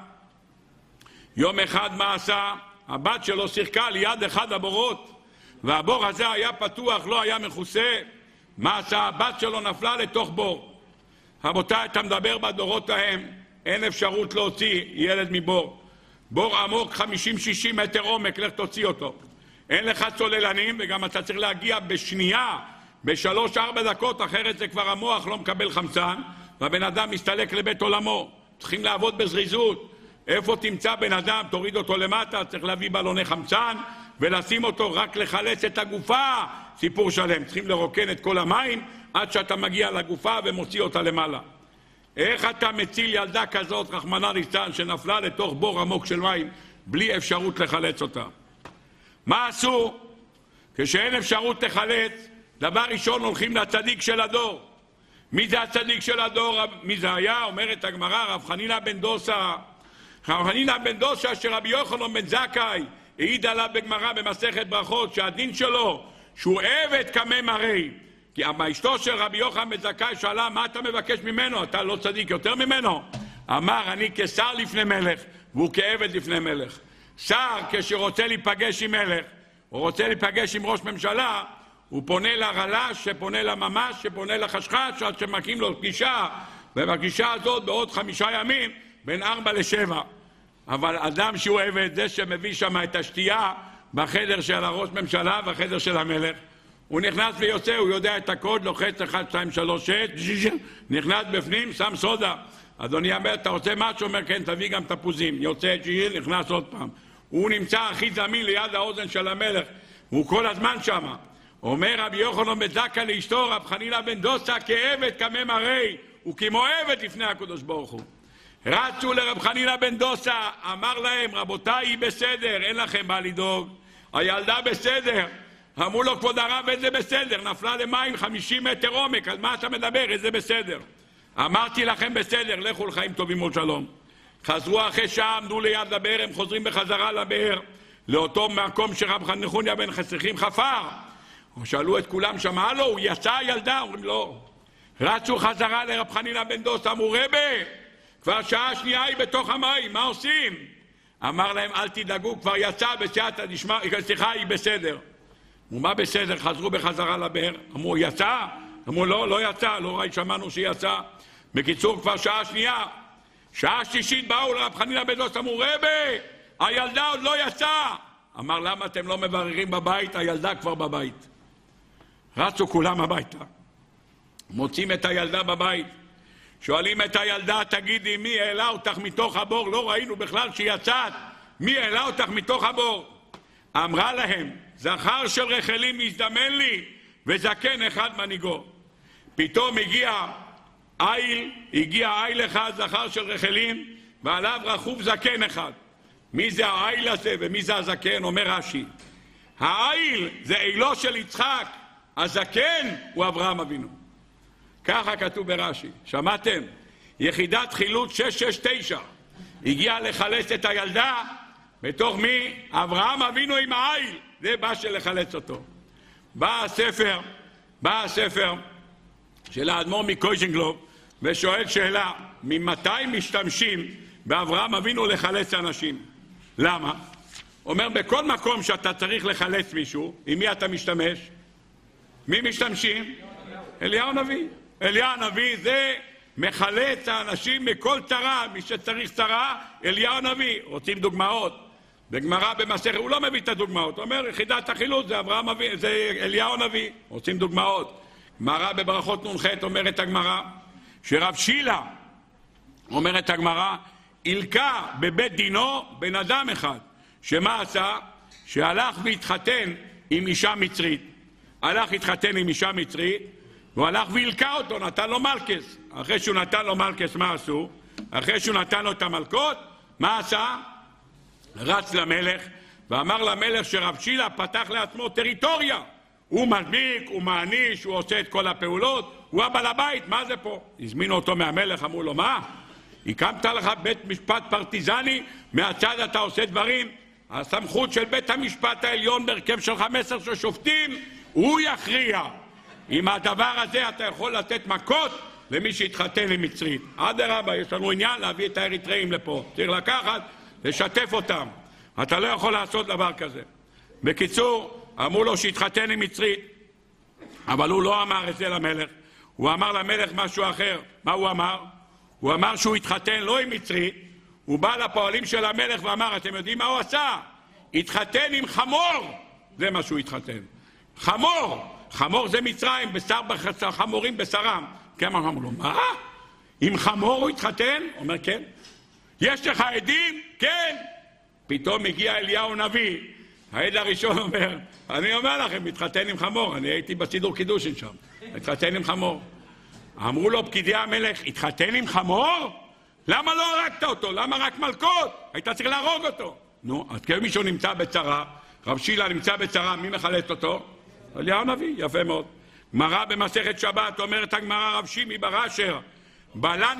יום אחד מה עשה? הבת שלו שיחקה ליד אחד הבורות, והבור הזה היה פתוח, לא היה מכוסה. מה עשה? הבת שלו נפלה לתוך בור. רבותיי, אתה מדבר בדורות ההם, אין אפשרות להוציא ילד מבור. בור עמוק 50-60 מטר עומק, לך תוציא אותו. אין לך צוללנים, וגם אתה צריך להגיע בשנייה, ב3-4 דקות, אחרת זה כבר המוח לא מקבל חמצן, והבן אדם מסתלק לבית עולמו. צריכים לעבוד בזריזות. איפה תמצא בן אדם? תוריד אותו למטה, צריך להביא בלוני חמצן, ולשים אותו רק לחלץ את הגופה. סיפור שלם. צריכים לרוקן את כל המים, עד שאתה מגיע לגופה ומוציא אותה למעלה. איך אתה מציל ילדה כזאת, רחמנא ליצלן, שנפלה לתוך בור עמוק של מים, בלי אפשרות לחלץ אותה? מה עשו? כשאין אפשרות לחלץ, דבר ראשון הולכים לצדיק של הדור. מי זה הצדיק של הדור? מי זה היה? אומרת הגמרא, רב חנינא בן דוסא. רב חנינא בן דוסא שרבי יוחנן בן זכאי העיד עליו בגמרא במסכת ברכות, שהדין שלו שהוא עבד קמא מרעי. כי אשתו של רבי יוחנן בן זכאי שאלה, מה אתה מבקש ממנו? אתה לא צדיק יותר ממנו? אמר, אני כשר לפני מלך והוא כעבד לפני מלך. שר כשרוצה להיפגש עם מלך, הוא רוצה להיפגש עם ראש ממשלה, הוא פונה לרל"ש, שפונה לממ"ש, שפונה לחשכ"ץ, עד שמקים לו פגישה, ובפגישה הזאת בעוד 5 ימים, בין 4 ל-7. אבל אדם שהוא עבד, זה שמביא שם את השתייה בחדר של הראש ממשלה, בחדר של המלך, הוא נכנס ויוצא, הוא יודע את הקוד, לוחץ 1, 2, 3, 6, נכנס בפנים, שם סודה. אדוני אומר, אתה רוצה משהו? אומר, כן, תביא גם תפוזים. יוצא, נכנס עוד פעם. הוא נמצא הכי זמין ליד האוזן של המלך, הוא כל הזמן שם. אומר רבי יוחנן בן זכאי לאשתו, רב חנינא בן דוסא, כעבד קמא מרעי, הוא כמו עבד לפני הקדוש ברוך הוא. רצו לרב חנינא בן דוסה, אמר להם, רבותיי, היא בסדר, אין לכם מה לדאוג, הילדה בסדר. אמרו לו, כבוד הרב, איזה בסדר? נפלה למים 50 מטר עומק, על מה אתה מדבר? איזה בסדר? אמרתי לכם בסדר, לכו לחיים טובים ושלום. חזרו אחרי שעה, עמדו ליד הבאר, הם חוזרים בחזרה לבאר, לאותו מקום שרב נחוניה בן חסכים חפר. שאלו את כולם שם, הלו, הוא יצא הילדה? אומרים לא. רצו חזרה לרב חנינא בן דוסה, אמרו, רבי, כבר שעה שנייה היא בתוך המים, מה עושים? אמר להם, אל תדאגו, כבר יצא בסייעתא דשמיא, סליחה, היא בסדר. אמרו, מה בסדר? חזרו בחזרה לבאר, אמרו, יצא? אמרו, לא יצא, לא שמענו שיצא. בקיצור, כבר שעה שנייה. שעה שלישית באו לרב חנינא בן דוסה, אמרו, רבי, הילדה עוד לא יצאה. אמר, למה אתם לא מבררים בבית? הילדה כבר בבית. רצו כולם הביתה. מוצאים את הילדה בבית. שואלים את הילדה, תגידי, מי העלה אותך מתוך הבור? לא ראינו בכלל שיצאת. מי העלה אותך מתוך הבור? אמרה להם, זכר של רחלים הזדמן לי, וזקן אחד מנהיגו. פתאום הגיע איל אחד, זכר של רחלים, ועליו רכוב זקן אחד. מי זה האיל הזה ומי זה הזקן? אומר רש"י, האיל זה אילו של יצחק, הזקן הוא אברהם אבינו. ככה כתוב ברש"י. שמעתם? יחידת חילוץ 669 הגיעה לחלץ את הילדה, בתוך מי? אברהם אבינו עם האיל, זה בא של לחלץ אותו. בא הספר של האדמו"ר מקויזנגלוב ושואל שאלה, ממתי משתמשים באברהם אבינו לחלץ אנשים? למה? אומר, בכל מקום שאתה צריך לחלץ מישהו, עם מי אתה משתמש? מי משתמשים? אליהו הנביא. אליהו הנביא זה מחלץ האנשים מכל צרה, מי שצריך צרה, אליהו הנביא. רוצים דוגמאות? בגמרא במסכת, הוא לא מביא את הדוגמאות, הוא אומר, יחידת החילוץ זה אברהם אבינו, זה אליהו הנביא. רוצים דוגמאות? גמרא בברכות נ"ח אומרת הגמרא, שרב שילה, אומרת הגמרא, הילקה בבית דינו בן אדם אחד, שמה עשה? שהלך והתחתן עם אישה מצרית. הלך התחתן עם אישה מצרית, והוא הלך והילקה אותו, נתן לו מלכס. אחרי שהוא נתן לו מלכס, מה עשו? אחרי שהוא נתן לו את המלכות, מה עשה? רץ למלך, ואמר למלך שרב שילה פתח לעצמו טריטוריה. הוא מדביק, הוא מעניש, הוא עושה את כל הפעולות, הוא הבעל הבית, מה זה פה? הזמינו אותו מהמלך, אמרו לו, מה? הקמת לך בית משפט פרטיזני, מהצד אתה עושה דברים? הסמכות של בית המשפט העליון בהרכב של 15 שופטים, הוא יכריע. עם הדבר הזה אתה יכול לתת מכות למי שהתחתן עם מצרית. אדרבה, יש לנו עניין להביא את האריתראים לפה. צריך לקחת, לשתף אותם. אתה לא יכול לעשות דבר כזה. בקיצור, אמרו לו שהתחתן עם מצרית, אבל הוא לא אמר את זה למלך. הוא אמר למלך משהו אחר. מה הוא אמר? הוא אמר שהוא התחתן לא עם מצרית, הוא בא לפועלים של המלך ואמר, אתם יודעים מה הוא עשה? התחתן עם חמור. זה מה שהוא התחתן. חמור. חמור זה מצרים, בשר בחצר, חמורים בשרם. כן, אמרו לו, מה? עם חמור הוא התחתן? אומר, כן. יש לך עדים? כן. פתאום הגיע אליהו הנביא. העד הראשון אומר, אני אומר לכם, מתחתן עם חמור. אני הייתי בסידור קידושין שם. התחתן עם חמור. אמרו לו פקידי המלך, התחתן עם חמור? למה לא הרגת אותו? למה רק מלכות? היית צריך להרוג אותו. נו, אז כאילו מישהו נמצא בצרה, רב שילה נמצא בצרה, מי מחלץ אותו? אליהו הנביא, יפה מאוד. גמרא במסכת שבת, אומרת הגמרא, רב שימי בר אשר, בלה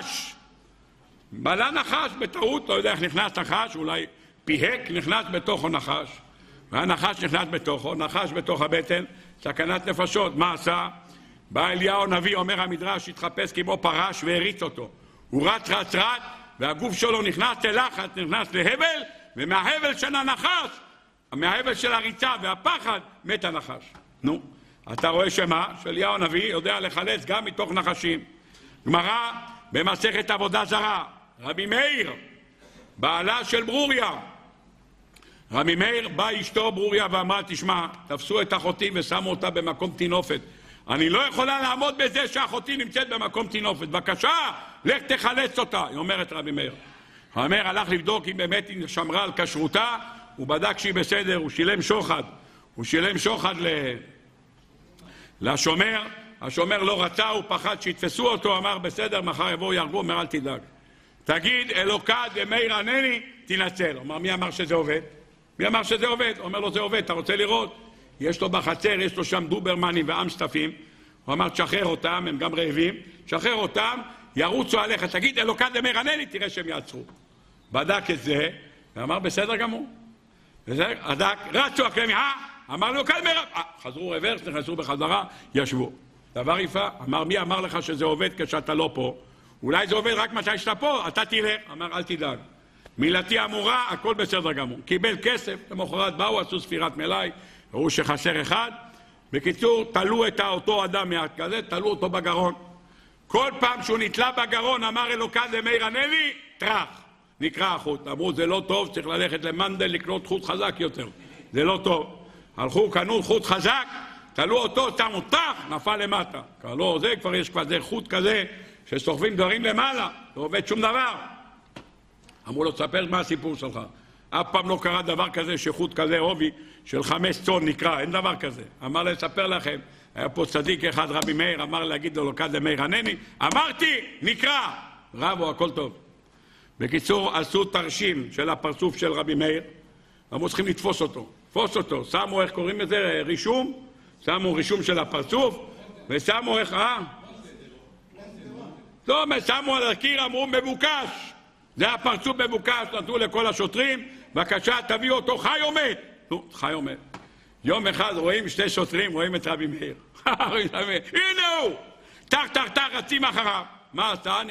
נחש בטעות, לא יודע איך נכנס נחש, אולי פיהק, נכנס בתוכו נחש, והנחש נכנס בתוכו, נחש בתוך הבטן, סכנת נפשות. מה עשה? בא אליהו הנביא, אומר המדרש, התחפש כמו פרש והריץ אותו. הוא רץ, והגוף שלו נכנס ללחץ, נכנס להבל, ומההבל של הנחש, מההבל של הריצה והפחד, מת הנחש. נו, אתה רואה שמה? שאליהו הנביא יודע לחלץ גם מתוך נחשים. גמרא במסכת עבודה זרה, רבי מאיר, בעלה של ברוריה. רבי מאיר בא אשתו ברוריה ואמרה, תשמע, תפסו את אחותי ושמו אותה במקום תינופת. אני לא יכולה לעמוד בזה שאחותי נמצאת במקום תינופת. בבקשה, לך תחלץ אותה. היא אומרת רבי מאיר. רבי מאיר הלך לבדוק אם באמת היא שמרה על כשרותה, הוא בדק שהיא בסדר, הוא שילם שוחד. הוא שילם שוחד לשומר, השומר לא רצה, הוא פחד שיתפסו אותו, אמר בסדר, מחר יבואו ירגו, אומר אל תדאג. תגיד אלוקה דמי רנני, תנצל. אומר, מי אמר שזה עובד? מי אמר שזה עובד? אומר לו, זה עובד, אתה רוצה לראות? יש לו בחצר, יש לו שם דוברמנים ואמסטפים. הוא אמר, תשחרר אותם, הם גם רעבים, תשחרר אותם, ירוצו עליך, תגיד אלוקה דמי רנני, תראה שהם יעצרו. בדק את זה, ואמר, בסדר גמור. בדק, רצו הכלמים, אמר לו, אלוקה דמי רנני. חזרו רוורס, נכנסו בחזרה, ישבו. דבר יפה, אמר, מי אמר לך שזה עובד כשאתה לא פה? אולי זה עובד רק מתי שאתה פה, אתה תלך. אמר, אל תדאג. מילתי אמורה, הכל בסדר גמור. קיבל כסף, למחרת באו, עשו ספירת מלאי, ראו שחסר אחד. בקיצור, תלו את אותו אדם מיד כזה, תלו אותו בגרון. כל פעם שהוא נתלה בגרון, אמר אלוקה דמי רנני, טרח. נקרא החוט. אמרו, זה לא טוב, צריך ללכת למנדל לקנות חוט חזק יותר. זה לא טוב. הלכו, קנו חוט חזק, תלו אותו, שמו טח, נפל למטה. כבר לא, זה כבר יש כבר חוט כזה, שסוחבים דברים למעלה, לא עובד שום דבר. אמרו לו, תספר מה הסיפור שלך. אף פעם לא קרה דבר כזה שחוט כזה עובי של 5 צאן נקרא, אין דבר כזה. אמר לי, אספר לכם, היה פה צדיק אחד, רבי מאיר, אמר להגיד אלוקה דמי רנני, אמרתי, נקרא. רבו, הכל טוב. בקיצור, עשו תרשים של הפרצוף של רבי מאיר, אמרו צריכים לתפוס אותו. תפוס אותו, שמו, איך קוראים לזה, רישום, שמו רישום של הפרצוף, ושמו איך, לא, שמו על הקיר, אמרו מבוקש. זה הפרצוף מבוקש, נתנו לכל השוטרים, בבקשה תביאו אותו חי או מת. נו, חי או מת. יום אחד רואים 2 שוטרים, רואים את רבי מאיר. הנה הוא! טח, רצים אחריו. מה עשה?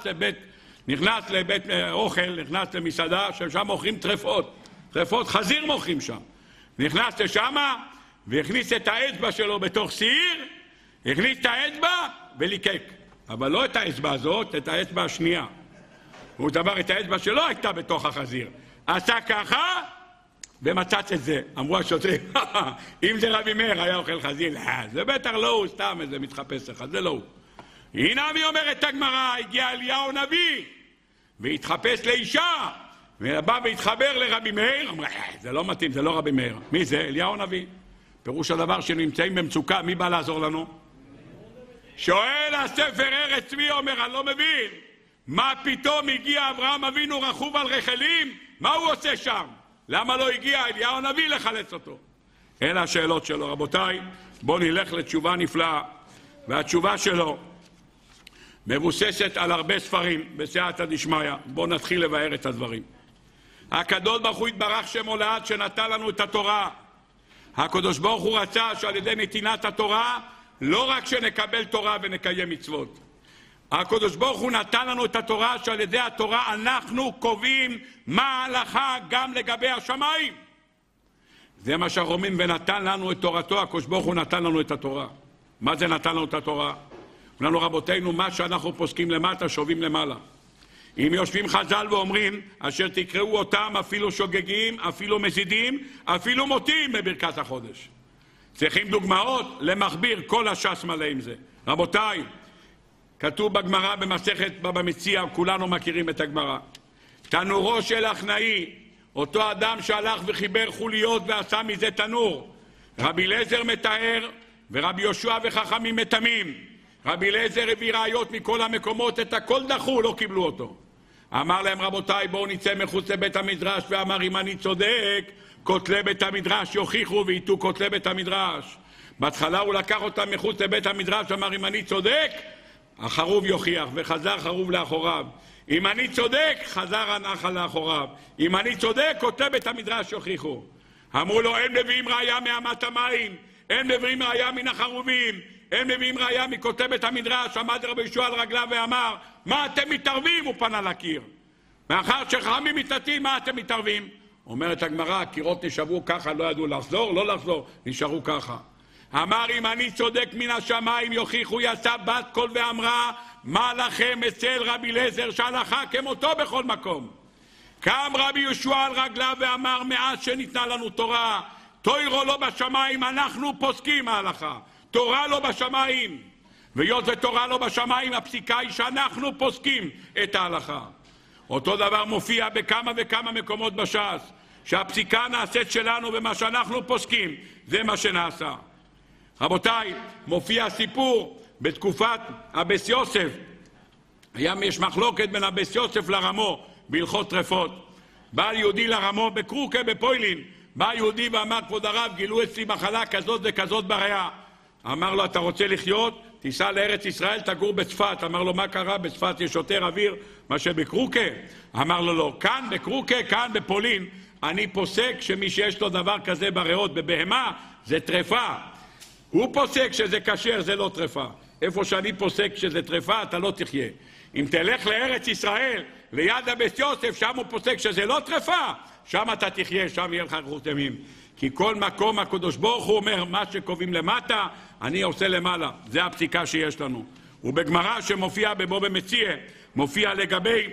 נכנס לבית אוכל, נכנס למסעדה, ששם מוכרים טרפות חזיר מוכרים שם. נכנס לשם, והכניס את האצבע שלו בתוך סיר, הכניס את האצבע וליקק. אבל לא את האצבע הזאת, את האצבע השנייה. הוא דבר את האצבע שלא הייתה בתוך החזיר. עשה ככה, ומצץ את זה. אמרו השוטרים, אם זה רבי מאיר היה אוכל חזיר, זה בטח לא הוא, סתם איזה מתחפש לך, זה לא הוא. הנה מי אומרת הגמרא, הגיע אליהו נביא, והתחפש לאישה, ובא והתחבר לרבי מאיר, אמרה, זה לא מתאים, זה לא רבי מאיר. מי זה? אליהו נביא. פירוש הדבר שנמצאים במצוקה, מי בא לעזור לנו? שואל הספר ארץ צבי, אומר, אני לא מבין. מה פתאום הגיע אברהם אבינו רכוב על רחלים? מה הוא עושה שם? למה לא הגיע אליהו הנביא לחלץ אותו? אלה השאלות שלו. רבותיי, בואו נלך לתשובה נפלאה. והתשובה שלו מבוססת על הרבה ספרים בסייעתא דשמיא. בואו נתחיל לבאר את הדברים. הקדוש ברוך הוא יתברך שמו לעד שנתן לנו את התורה. הקדוש ברוך הוא רצה שעל ידי נתינת התורה לא רק שנקבל תורה ונקיים מצוות. הקדוש ברוך הוא נתן לנו את התורה שעל ידי התורה אנחנו קובעים מה ההלכה גם לגבי השמיים. זה מה שאומרים, ונתן לנו את תורתו. הקדוש ברוך הוא נתן לנו את התורה. מה זה נתן לנו את התורה? לנו רבותינו, מה שאנחנו פוסקים למטה שווים למעלה. אם יושבים חז"ל ואומרים אשר תקראו אותם אפילו שוגגים, אפילו מזידים, אפילו מותים בברכת החודש. צריכים דוגמאות למכביר, כל הש"ס מלא עם זה. רבותיי, כתוב בגמרא במסכת בבא מציעא, כולנו מכירים את הגמרא. תנורו של אחנאי, אותו אדם שהלך וחיבר חוליות ועשה מזה תנור. רבי אליעזר מתאר ורבי יהושע וחכמים מתמים. רבי אליעזר הביא ראיות מכל המקומות, את הכל דחו, לא קיבלו אותו. אמר להם, רבותיי, בואו נצא מחוץ לבית המדרש, ואמר, אם אני צודק, כותלי בית המדרש יוכיחו ויתו כותלי בית המדרש. בהתחלה הוא לקח אותם מחוץ לבית המדרש, אמר, אם אני צודק, החרוב יוכיח, וחזר חרוב לאחוריו. אם אני צודק, חזר הנחל לאחוריו. אם אני צודק, כותלי בית המדרש יוכיחו. אמרו לו, הם מביאים ראיה מאמת המים, הם מביאים ראיה מן החרובים, הם מביאים ראיה מכותלי בית המדרש. עמד רבי יהושע על רגליו ואמר, מה אתם מתערבים? הוא פנה לקיר. מאחר שחכמים מתעתים, מה אתם מתערבים? אומרת הגמרא, הקירות נשארו ככה, לא ידעו לחזור, לא לחזור, נשארו ככה. אמר, אם אני צודק מן השמיים יוכיחו, יצא בת קול ואמרה, מה לכם אצל רבי אליעזר שהלכה כמותו בכל מקום. קם רבי יהושע על רגליו ואמר, מאז שניתנה לנו תורה, תוירו לא בשמיים, אנחנו פוסקים ההלכה. תורה לא בשמיים. והיות ותורה לא בשמיים, הפסיקה היא שאנחנו פוסקים את ההלכה. אותו דבר מופיע בכמה וכמה מקומות בש"ס, שהפסיקה נעשית שלנו ומה שאנחנו פוסקים, זה מה שנעשה. רבותיי, מופיע סיפור בתקופת אבס יוסף. יש מחלוקת בין הבס יוסף לרמו בהלכות טרפות. בא יהודי לרמו בקרוקה בפוילין, בא יהודי ואמר, כבוד הרב, גילו אצלי מחלה כזאת וכזאת בריאה. אמר לו, אתה רוצה לחיות? תיסע לארץ ישראל, תגור בצפת. אמר לו, מה קרה? בצפת יש יותר אוויר מה שבקרוקה? אמר לו, לא, כאן בקרוקה, כאן בפולין, אני פוסק שמי שיש לו דבר כזה בריאות, בבהמה, זה טרפה. הוא פוסק שזה כשר, זה לא טרפה. איפה שאני פוסק שזה טרפה, אתה לא תחיה. אם תלך לארץ ישראל, ליד הבית יוסף, שם הוא פוסק שזה לא טרפה, שם אתה תחיה, שם יהיה לך אריכות ימים. כי כל מקום הקדוש ברוך הוא אומר, מה שקובעים למטה, אני עושה למעלה. זה הפסיקה שיש לנו. ובגמרא שמופיע בבוא במציע, מופיע לגבי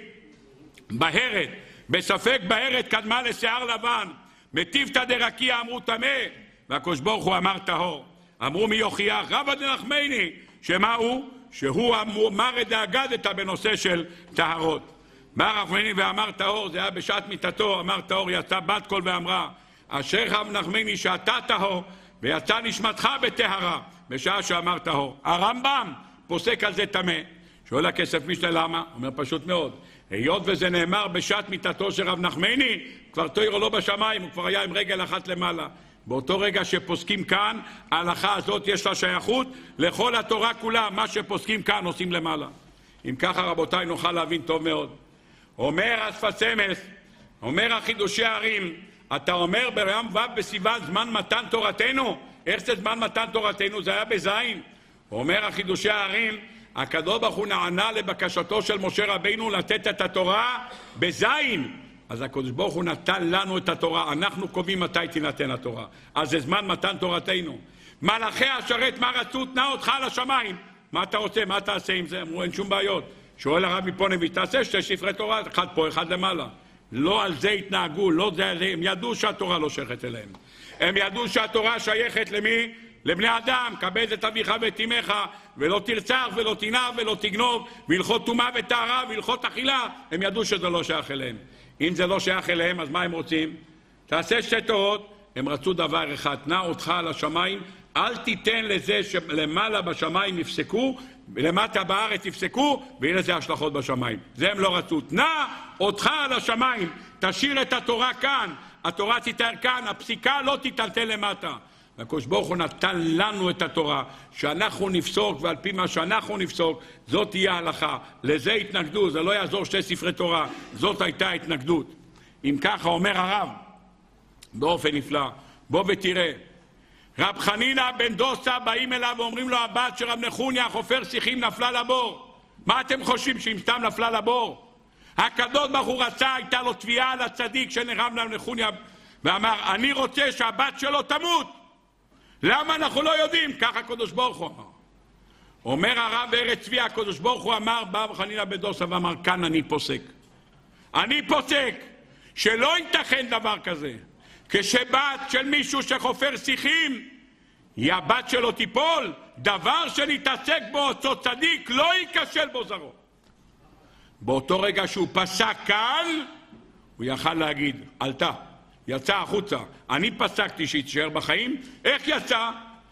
בהרת, בספק בהרת קדמה לשיער לבן, מטיבתא דרקיע אמרו טמא, והקדוש ברוך הוא אמר טהור. אמרו מי יוכיח? רבא דנחמני, שמה הוא? שהוא אמר דאגדתא בנושא של טהרות. בא נחמני ואמר טהור, זה היה בשעת מיתתו, אמר טהור, יצא בת קול ואמרה, אשריך נחמני שאתה טהור, ויצא נשמתך בטהרה, בשעה שאמר טהור. הרמב"ם פוסק על זה טמא. שואל הכסף משנה למה? אומר פשוט מאוד. היות וזה נאמר בשעת מיתתו של רב נחמני, כבר תוירו לא בשמיים, הוא כבר היה עם רגל אחת למעלה. באותו רגע שפוסקים כאן, ההלכה הזאת יש לה שייכות לכל התורה כולה, מה שפוסקים כאן עושים למעלה. אם ככה רבותיי נוכל להבין טוב מאוד. אומר השפת אמס, אומר החידושי הערים, אתה אומר ביום ו' בסיוון זמן מתן תורתנו? איך זה זמן מתן תורתנו? זה היה בזין. אומר החידושי הערים, הקדוש ברוך הוא נענה לבקשתו של משה רבינו לתת את התורה בזין. אז הקדוש ברוך הוא נתן לנו את התורה, אנחנו קובעים מתי תינתן התורה. אז זה זמן מתן תורתנו. מלאכי השרת מה רצו? תנה אותך על השמיים. מה אתה רוצה? מה תעשה עם זה? אמרו אין שום בעיות. שואל הרב מפונביץ', תעשה 2 ספרי תורה, אחד פה, אחד למעלה. לא על זה התנהגו, לא זה, הם ידעו שהתורה לא שייכת אליהם. הם ידעו שהתורה שייכת למי? לבני אדם. כבד את אביך ואת אמך, ולא תרצח ולא תנאף ולא תגנוב, והלכות טומאה וטהרה והלכות אכילה. הם ידעו שזה לא שייך אליהם. אם זה לא שייך אליהם, אז מה הם רוצים? תעשה 2 תורות. הם רצו דבר אחד, תנה אותך על השמיים, אל תיתן לזה שלמעלה בשמיים יפסקו, למטה בארץ יפסקו, ויהיה לזה השלכות בשמיים. זה הם לא רצו. תנה אותך על השמיים, תשאיר את התורה כאן, התורה תתאר כאן, הפסיקה לא תטלטל למטה. והקדוש ברוך הוא נתן לנו את התורה, שאנחנו נפסוק, ועל פי מה שאנחנו נפסוק, זאת תהיה ההלכה. לזה התנגדו, זה לא יעזור 2 ספרי תורה, זאת הייתה התנגדות. אם ככה אומר הרב, באופן נפלא, בוא ותראה, רב חנינא בן דוסה באים אליו ואומרים לו, הבת של רב נחוניה חופר שיחים נפלה לבור. מה אתם חושבים שאם סתם נפלה לבור? הקדוש ברוך הוא רצה, הייתה לו תביעה על הצדיק שנרב רב נחוניה, ואמר, אני רוצה שהבת שלו תמות. למה אנחנו לא יודעים? ככה הקדוש ברוך הוא אמר. אומר הרב ארץ צבי, הקדוש ברוך הוא אמר, בא רב חנינא בן דוסה ואמר, כאן אני פוסק. אני פוסק שלא ייתכן דבר כזה. כשבת של מישהו שחופר שיחים, הבת שלו תיפול, דבר שנתעסק בו אותו צדיק, לא ייכשל בו זרו. באותו רגע שהוא פסק כאן, הוא יכל להגיד, עלתה, יצא החוצה, אני פסקתי שיתשאר בחיים, איך יצא?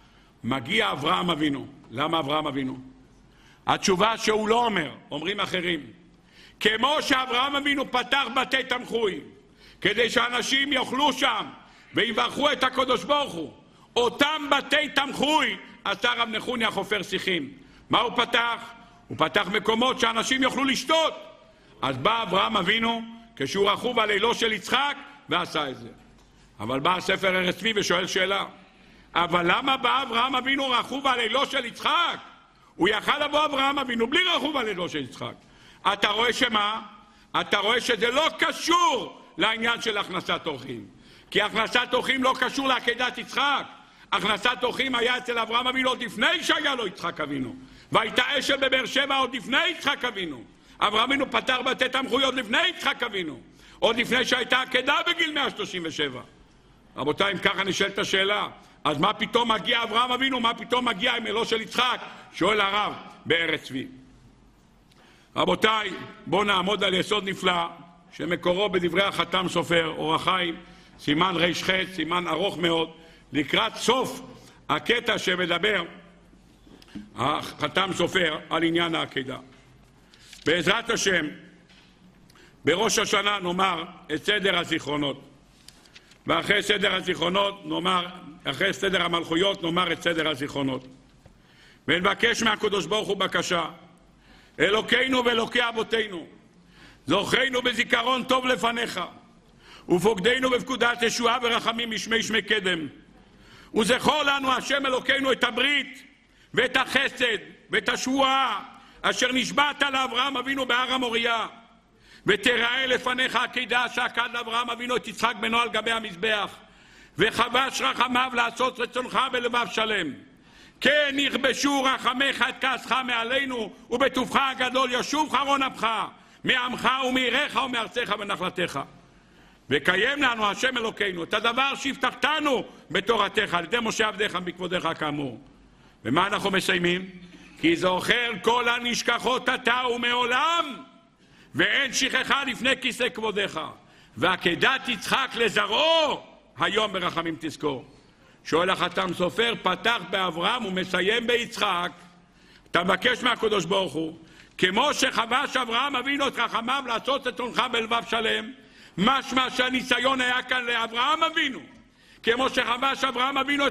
מגיע אברהם אבינו. למה אברהם אבינו? התשובה שהוא לא אומר, אומרים אחרים. כמו שאברהם אבינו פתח בתי תמחוי, כדי שאנשים יאכלו שם ויברכו את הקדוש ברוך הוא, אותם בתי תמחוי עשה רב נחוניה חופר שיחים. מה הוא פתח? הוא פתח מקומות שאנשים יוכלו לשתות. אז בא אברהם אבינו כשהוא רכוב על לילו של יצחק ועשה את זה. אבל בא הספר ארץ צבי ושואל שאלה, אבל למה בא אברהם אבינו רכוב על לילו של יצחק? הוא יכל לבוא אברהם אבינו בלי רכוב על לילו של יצחק. אתה רואה שמה? אתה רואה שזה לא קשור לעניין של הכנסת אורחים. כי הכנסת אורחים לא קשור לעקדת יצחק. הכנסת אורחים היה אצל אברהם אבינו עוד לפני שהיה לו יצחק אבינו. והייתה אשל בבאר שבע עוד לפני יצחק אבינו. אברהם אבינו פתח בתי תמחוי עוד לפני יצחק אבינו. עוד לפני שהייתה עקדה בגיל 137. רבותיי, אם ככה נשאלת השאלה, אז מה פתאום מגיע אברהם אבינו? מה פתאום מגיע עם אלו של יצחק? שואל הרב בארץ צבי. רבותיי, בואו נעמוד על יסוד נפלא שמקורו בדברי החתם סופר, אור החיים, סימן ר"ח, סימן ארוך מאוד, לקראת סוף הקטע שמדבר החתם סופר על עניין העקדה. בעזרת השם, בראש השנה נאמר את סדר הזיכרונות. ואחרי סדר הזיכרונות נאמר, אחרי סדר המלכויות נאמר את סדר הזיכרונות. ונבקש מהקדוש ברוך הוא בקשה, אלוקינו ואלוקי אבותינו, זוכרנו בזיכרון טוב לפניך, ופוקדנו בפקודת ישועה ורחמים משמי שמי קדם. וזכור לנו השם אלוקינו את הברית ואת החסד ואת השבועה אשר נשבעת לאברהם אבינו בהר המוריה, ותראה לפניך עקידה שעקד לאברהם אבינו את יצחק בנו על גבי המזבח, וחבש רחמיו לעשות רצונך בלבב שלם. כן יכבשו רחמך את כעסך מעלינו, ובטובך הגדול ישוב חרון אפך מעמך ומעירך ומארצך ונחלתך. וקיים לנו השם אלוקינו את הדבר שהבטחתנו בתורתך על ידי משה עבדיך בכבודך כאמור. ומה אנחנו מסיימים? כי זוכר כל הנשכחות אתה ומעולם, ואין שכחה לפני כיסא כבודך, ועקדת יצחק לזרעו היום ברחמים תזכור. שואל החתם סופר, פתח באברהם ומסיים ביצחק. אתה מבקש מהקדוש ברוך הוא, כמו שחבש אברהם אבינו את רחמיו לעשות את רצונך בלבב שלם, משמע שהניסיון היה כאן לאברהם אבינו, כמו שחבש אברהם אבינו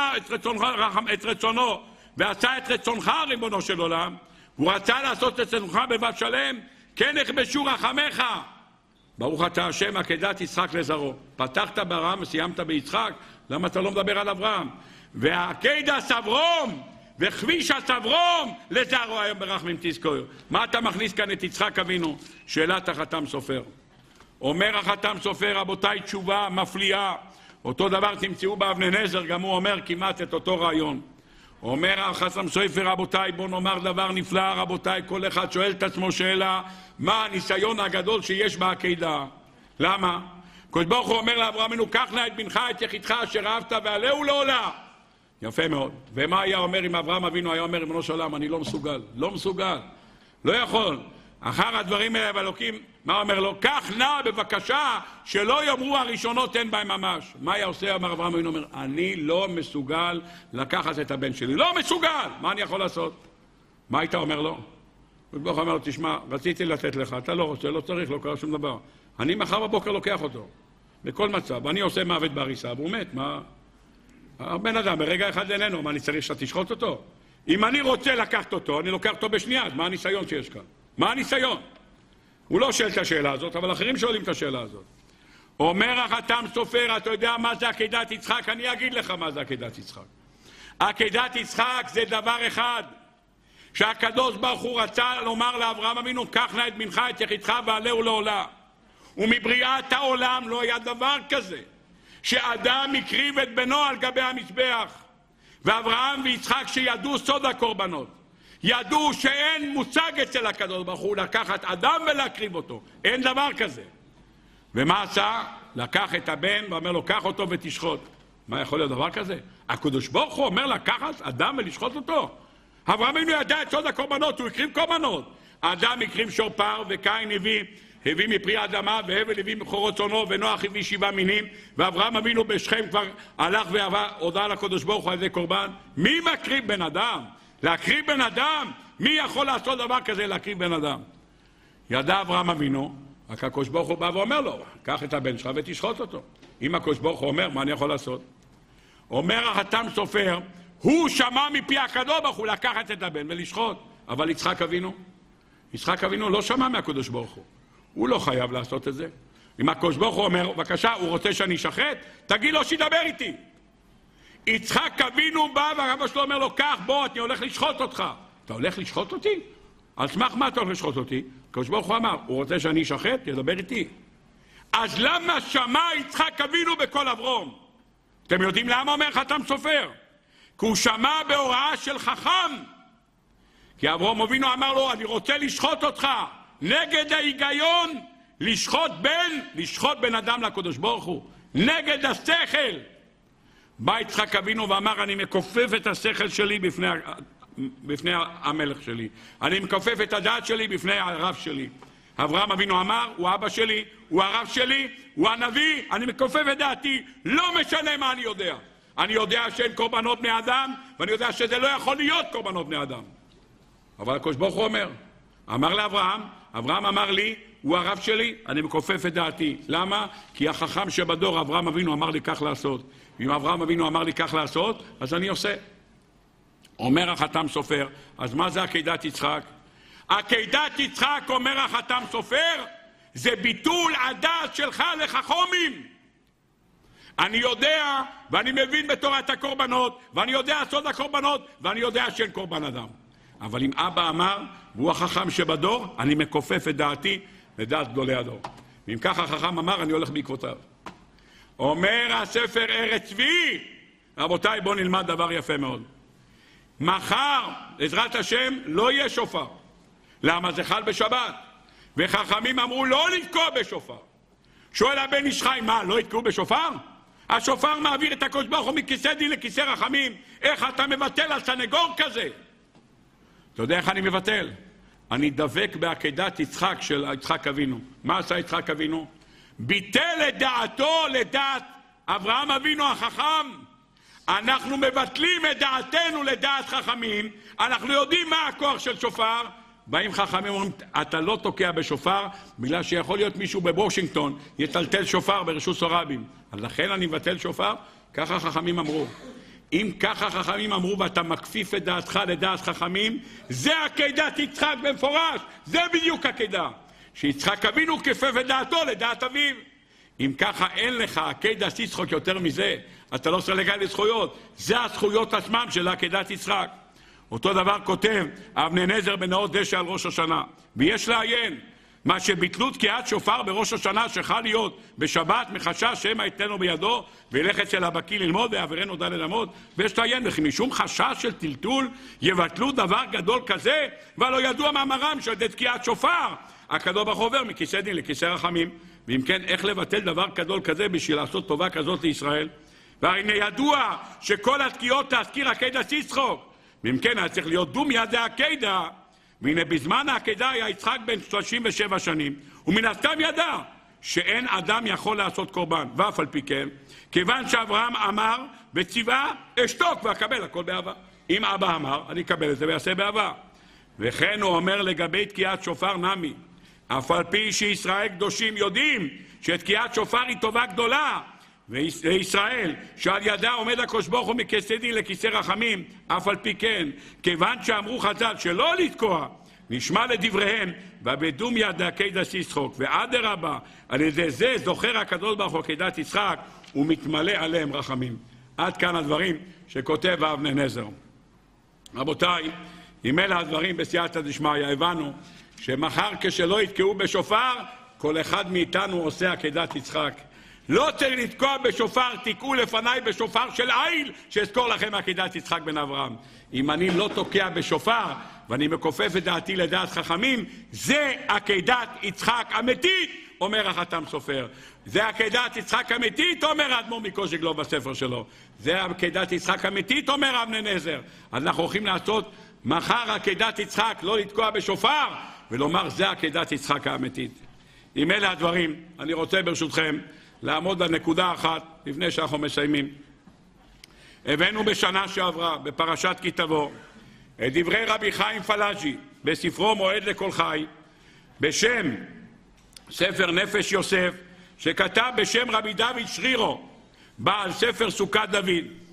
את רצונו ועשה את רצונך ריבונו של עולם, הוא רצה לעשות את רצונך בלבב שלם, כן יכבשו רחמך. ברוך אתה השם עקדת יצחק לזרעו. פתחת באברהם וסיימת ביצחק, למה אתה לא מדבר על אברהם? והעקדה סברום וכביש הסברום לזרעו היום ברחמים תזכור. מה אתה מכניס כאן את יצחק אבינו? שאלת החתם סופר. אומר החתם סופר, רבותיי, תשובה מפליאה. אותו דבר תמצאו באבני נזר, גם הוא אומר כמעט את אותו רעיון. אומר החתם סופר, רבותיי, בוא נאמר דבר נפלא, רבותיי, כל אחד שואל את עצמו שאלה, מה הניסיון הגדול שיש בעקידה? למה? הקדוש ברוך הוא אומר לאברהם אבינו, קח נא את בנך את יחידך אשר אהבת ועלהו לעולה. יפה מאוד. ומה היה אומר אם אברהם אבינו היה אומר ריבונו של עולם, אני לא מסוגל, לא יכול. אחר הדברים האלה באלוקים, מה אומר לו? קח נא בבקשה שלא יאמרו הראשונות אין בהם ממש. מה היה עושה? אמר אברהם אבינו, אומר, אני לא מסוגל לקחת את הבן שלי, לא מסוגל, מה אני יכול לעשות? מה היית אומר לו? הקדוש ברוך הוא אומר לו, תשמע, רציתי לתת לך, אתה לא רוצה, לא צריך, לא קרה שום דבר. אני מחר בבוקר לוקח אותו, בכל מצב, אני עושה מוות בהריסה, והוא מת, מה? הבן אדם ברגע אחד איננו, מה אני צריך שאתה תשחוט אותו? אם אני רוצה לקחת אותו, אני לוקח אותו בשנייה, מה הניסיון שיש כאן? מה הניסיון? הוא לא שואל את השאלה הזאת, אבל אחרים שואלים את השאלה הזאת. אומר החתם סופר, אתה יודע מה זה עקדת יצחק? אני אגיד לך מה זה עקדת יצחק. עקדת יצחק זה דבר אחד, שהקדוש ברוך הוא רצה לומר לאברהם אבינו, קח נא את בנך את יחידך ועלהו לעולה. ומבריאת העולם לא היה דבר כזה, שאדם הקריב את בנו על גבי המזבח. ואברהם ויצחק שידעו סוד הקורבנות, ידעו שאין מושג אצל הקדוש ברוך הוא לקחת אדם ולהקריב אותו, אין דבר כזה. ומה עשה? לקח את הבן ואומר לו, קח אותו ותשחוט. מה יכול להיות דבר כזה? הקדוש ברוך הוא אומר לקחת אדם ולשחוט אותו? אברהם אבינו ידע את סוד הקורבנות, הוא הקריב קורבנות. האדם הקריב שופר, וקין הביא מפרי אדמה, והבל הביא מבכורות צאנו, ונוח הביא 7 מינים, ואברהם אבינו בשכם כבר הלך והודה לקדוש ברוך הוא על ידי קורבן. מי מקריב בן אדם? להקריב בן אדם? מי יכול לעשות דבר כזה, להקריב בן אדם? ידע אברהם אבינו, רק הקדוש ברוך הוא בא ואומר לו, קח את הבן שלך ותשחוט אותו. אם הקדוש ברוך הוא אומר, מה אני יכול לעשות? אומר החתם סופר, הוא שמע מפי הקדוש ברוך הוא לקחת את הבן ולשחוט. אבל יצחק אבינו לא שמע מהקדוש ברוך הוא. הוא לא חייב לעשות את זה. אם הקדוש ברוך הוא אומר, בבקשה, הוא רוצה שאני אשחט, תגיד לו שידבר איתי. יצחק אבינו בא והרבא שלו אומר לו, קח, בוא, אני הולך לשחוט אותך. אתה הולך לשחוט אותי? על סמך מה אתה הולך לשחוט אותי? הקדוש ברוך הוא אמר, הוא רוצה שאני אשחט, תדבר איתי. אז למה שמע יצחק אבינו בקול אברום? אתם יודעים למה אומר חתם סופר? כי הוא שמע בהוראה של חכם. כי אברהם אבינו אמר לו, אני רוצה לשחוט אותך. נגד ההיגיון, לשחוט בן אדם לקדוש ברוך הוא. נגד השכל. בא יצחק אבינו ואמר, אני מכופף את השכל שלי בפני המלך שלי. אני מכופף את הדעת שלי בפני הרב שלי. אברהם אבינו אמר, הוא אבא שלי, הוא הרב שלי, הוא הנביא, אני מכופף את דעתי, לא משנה מה אני יודע. אני יודע שאין קורבנות בני אדם, ואני יודע שזה לא יכול להיות קורבנות בני אדם. אבל הקדוש ברוך הוא אומר, אמר לאברהם, אברהם אמר לי, הוא הרב שלי, אני מכופף את דעתי. למה? כי החכם שבדור, אברהם אבינו אמר לי כך לעשות. ואם אברהם אבינו אמר לי כך לעשות, אז אני עושה. אומר החתם סופר, אז מה זה עקדת יצחק? עקדת יצחק, אומר החתם סופר, זה ביטול הדעת שלך לחכמים. אני יודע ואני מבין בתורת הקורבנות, ואני יודע סוד הקורבנות, ואני יודע שאין קורבן אדם. אבל אם אבא אמר, והוא החכם שבדור, אני מכופף את דעתי לדעת גדולי הדור. ואם ככה החכם אמר, אני הולך בעקבותיו. אומר הספר ארץ צבי, רבותיי, בואו נלמד דבר יפה מאוד. מחר, בעזרת השם, לא יהיה שופר. למה? זה חל בשבת. וחכמים אמרו לא לתקוע בשופר. שואל הבן איש חי, מה, לא יתקעו בשופר? השופר מעביר את הקדוש ברוך הוא מכיסא דין לכיסא רחמים. איך אתה מבטל על סנגור כזה? אתה יודע איך אני מבטל? אני דבק בעקדת יצחק של יצחק אבינו. מה עשה יצחק אבינו? ביטל את דעתו לדעת אברהם אבינו החכם. אנחנו מבטלים את דעתנו לדעת חכמים. אנחנו יודעים מה הכוח של שופר. באים חכמים אומרים, אתה לא תוקע בשופר, בגלל שיכול להיות מישהו בוושינגטון יטלטל שופר ברשות הרבים. אז לכן אני מבטל שופר. ככה חכמים אמרו. אם ככה חכמים אמרו ואתה מקפיף את דעתך לדעת חכמים, זה עקדת יצחק במפורש. זה בדיוק עקדה. שיצחק אבינו כפף את דעתו לדעת אביו. אם ככה אין לך עקדת יצחק יותר מזה, אתה לא סלגה לזכויות. זה הזכויות עצמם של עקדת יצחק. אותו דבר כותב אבני נזר בנאות דשא על ראש השנה. ויש לעיין, מה שביטלו תקיעת שופר בראש השנה שחל להיות בשבת מחשש שמא יתנו בידו וילך אצל הבקיא ללמוד ויעברנו ד' אמות. ויש לעיין, וכי משום חשש של טלטול יבטלו דבר גדול כזה, ולא ידוע מאמרם של תקיעת שופר. הקדוש ברוך הוא עובר מכיסא דין לכיסא רחמים. ואם כן, איך לבטל דבר גדול כזה בשביל לעשות טובה כזאת לישראל? והרי ידוע שכל התקיעות להזכיר עקדת יצחק. ואם כן, היה צריך להיות דומיה זה עקדה. והנה בזמן העקדה היה יצחק בן 37 שנים, ומן הסתם ידע שאין אדם יכול לעשות קורבן. ואף על פי כן, כיוון שאברהם אמר וציווה, אשתוק ואקבל הכל באהבה. אם אבא אמר, אני אקבל את זה ויעשה באהבה. וכן הוא אומר לגבי תקיעת שופר נמי, אף על פי שישראל קדושים יודעים שתקיעת שופר היא טובה גדולה, וישראל שעל ידה עומד הקדוש ברוך הוא מכיסא דין לכיסא רחמים, אף על פי כן, כיוון שאמרו חז"ל שלא לתקוע, נשמע לדבריהם, ובדומיה דעקדת יצחק, ואדרבה, על ידי זה זוכר הקדוש ברוך הוא עקדת יצחק, ומתמלא עליהם רחמים. עד כאן הדברים שכותב אבני נזר. רבותיי, אם אלה הדברים בסייעתא דשמיא, הבנו שמחר כשלא יתקעו בשופר, כל אחד מאיתנו עושה עקדת יצחק. לא צריך לתקוע בשופר, תקעו לפניי בשופר של איל, שאזכור לכם עקדת יצחק בן אברהם. אם אני לא תוקע בשופר, ואני מכופף את דעתי לדעת חכמים, זה עקדת יצחק אמיתית, אומר החתם סופר. זה עקדת יצחק אמיתית, אומר האדמו"ר מקוז'גלוב בספר שלו. זה עקדת יצחק אמיתית, אומר אבני נזר. אז אנחנו הולכים לעשות מחר עקדת יצחק, לא לתקוע בשופר, ולומר זה עקדת יצחק האמיתית. עם אלה הדברים, אני רוצה ברשותכם לעמוד על נקודה אחת לפני שאנחנו מסיימים. הבאנו בשנה שעברה בפרשת כי תבוא את דברי רבי חיים פלאג'י בספרו מועד לכל חי, בשם ספר נפש יוסף, שכתב בשם רבי דוד שרירו, בעל ספר סוכת דוד.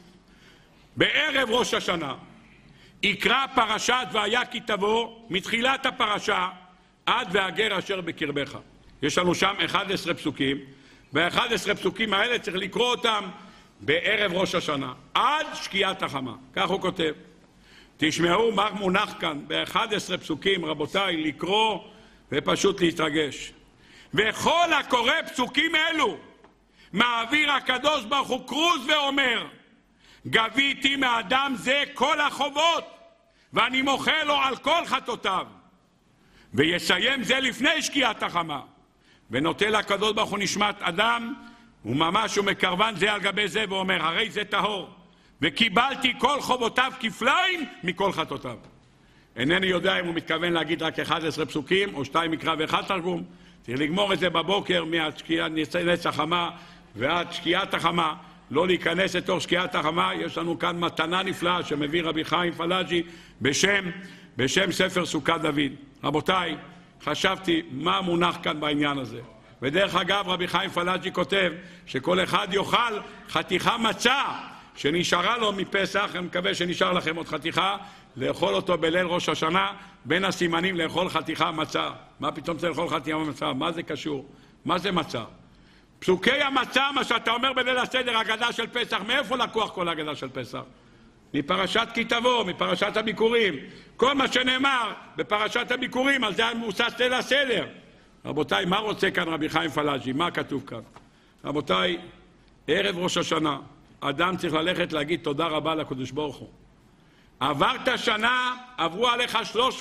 בערב ראש השנה יקרא פרשת והיה כי תבוא מתחילת הפרשה עד והגר אשר בקרבך. יש לנו שם 11 פסוקים, ו11 פסוקים האלה צריך לקרוא אותם בערב ראש השנה עד שקיעת החמה. כך הוא כותב. תשמעו מה מונח כאן ב11 פסוקים, רבותיי, לקרוא ופשוט להתרגש. וכל הקורא פסוקים אלו מעביר הקדוש ברוך הוא כרוז ואומר, גביתי מאדם זה כל החובות ואני מוחל לו על כל חטאותיו. ויסיים זה לפני שקיעת החמה, ונוטל הקדוש ברוך הוא נשמת אדם, וממש הוא מקרבן זה על גבי זה ואומר, הרי זה טהור, וקיבלתי כל חובותיו כפליים מכל חטאותיו. אינני יודע אם הוא מתכוון להגיד רק 11 פסוקים או 2 מקרא ואחד תרגום. צריך לגמור את זה בבוקר נץ החמה ועד שקיעת החמה, לא להיכנס לתוך שקיעת החמה. יש לנו כאן מתנה נפלאה שמביא רבי חיים פלאג'י בשם ספר סוכת דוד. רבותיי, חשבתי מה מונח כאן בעניין הזה. ודרך אגב, רבי חיים פלאג'י כותב שכל אחד יאכל חתיכה מצה שנשארה לו מפסח, אני מקווה שנשאר לכם עוד חתיכה, לאכול אותו בליל ראש השנה, בין הסימנים לאכול חתיכה מצה. מה פתאום צריך לאכול חתיכה מצה? מה זה קשור? מה זה מצה? פסוקי המצה, מה שאתה אומר בליל הסדר, הגדה של פסח, מאיפה לקוח כל הגדה של פסח? מפרשת כי תבוא, מפרשת הביקורים. כל מה שנאמר בפרשת הביקורים, על זה מבוסס ליל הסדר. רבותיי, מה רוצה כאן רבי חיים פלאג'י? מה כתוב כאן? רבותיי, ערב ראש השנה, אדם צריך ללכת להגיד תודה רבה לקדוש ברוך הוא. עברת שנה, עברו עליך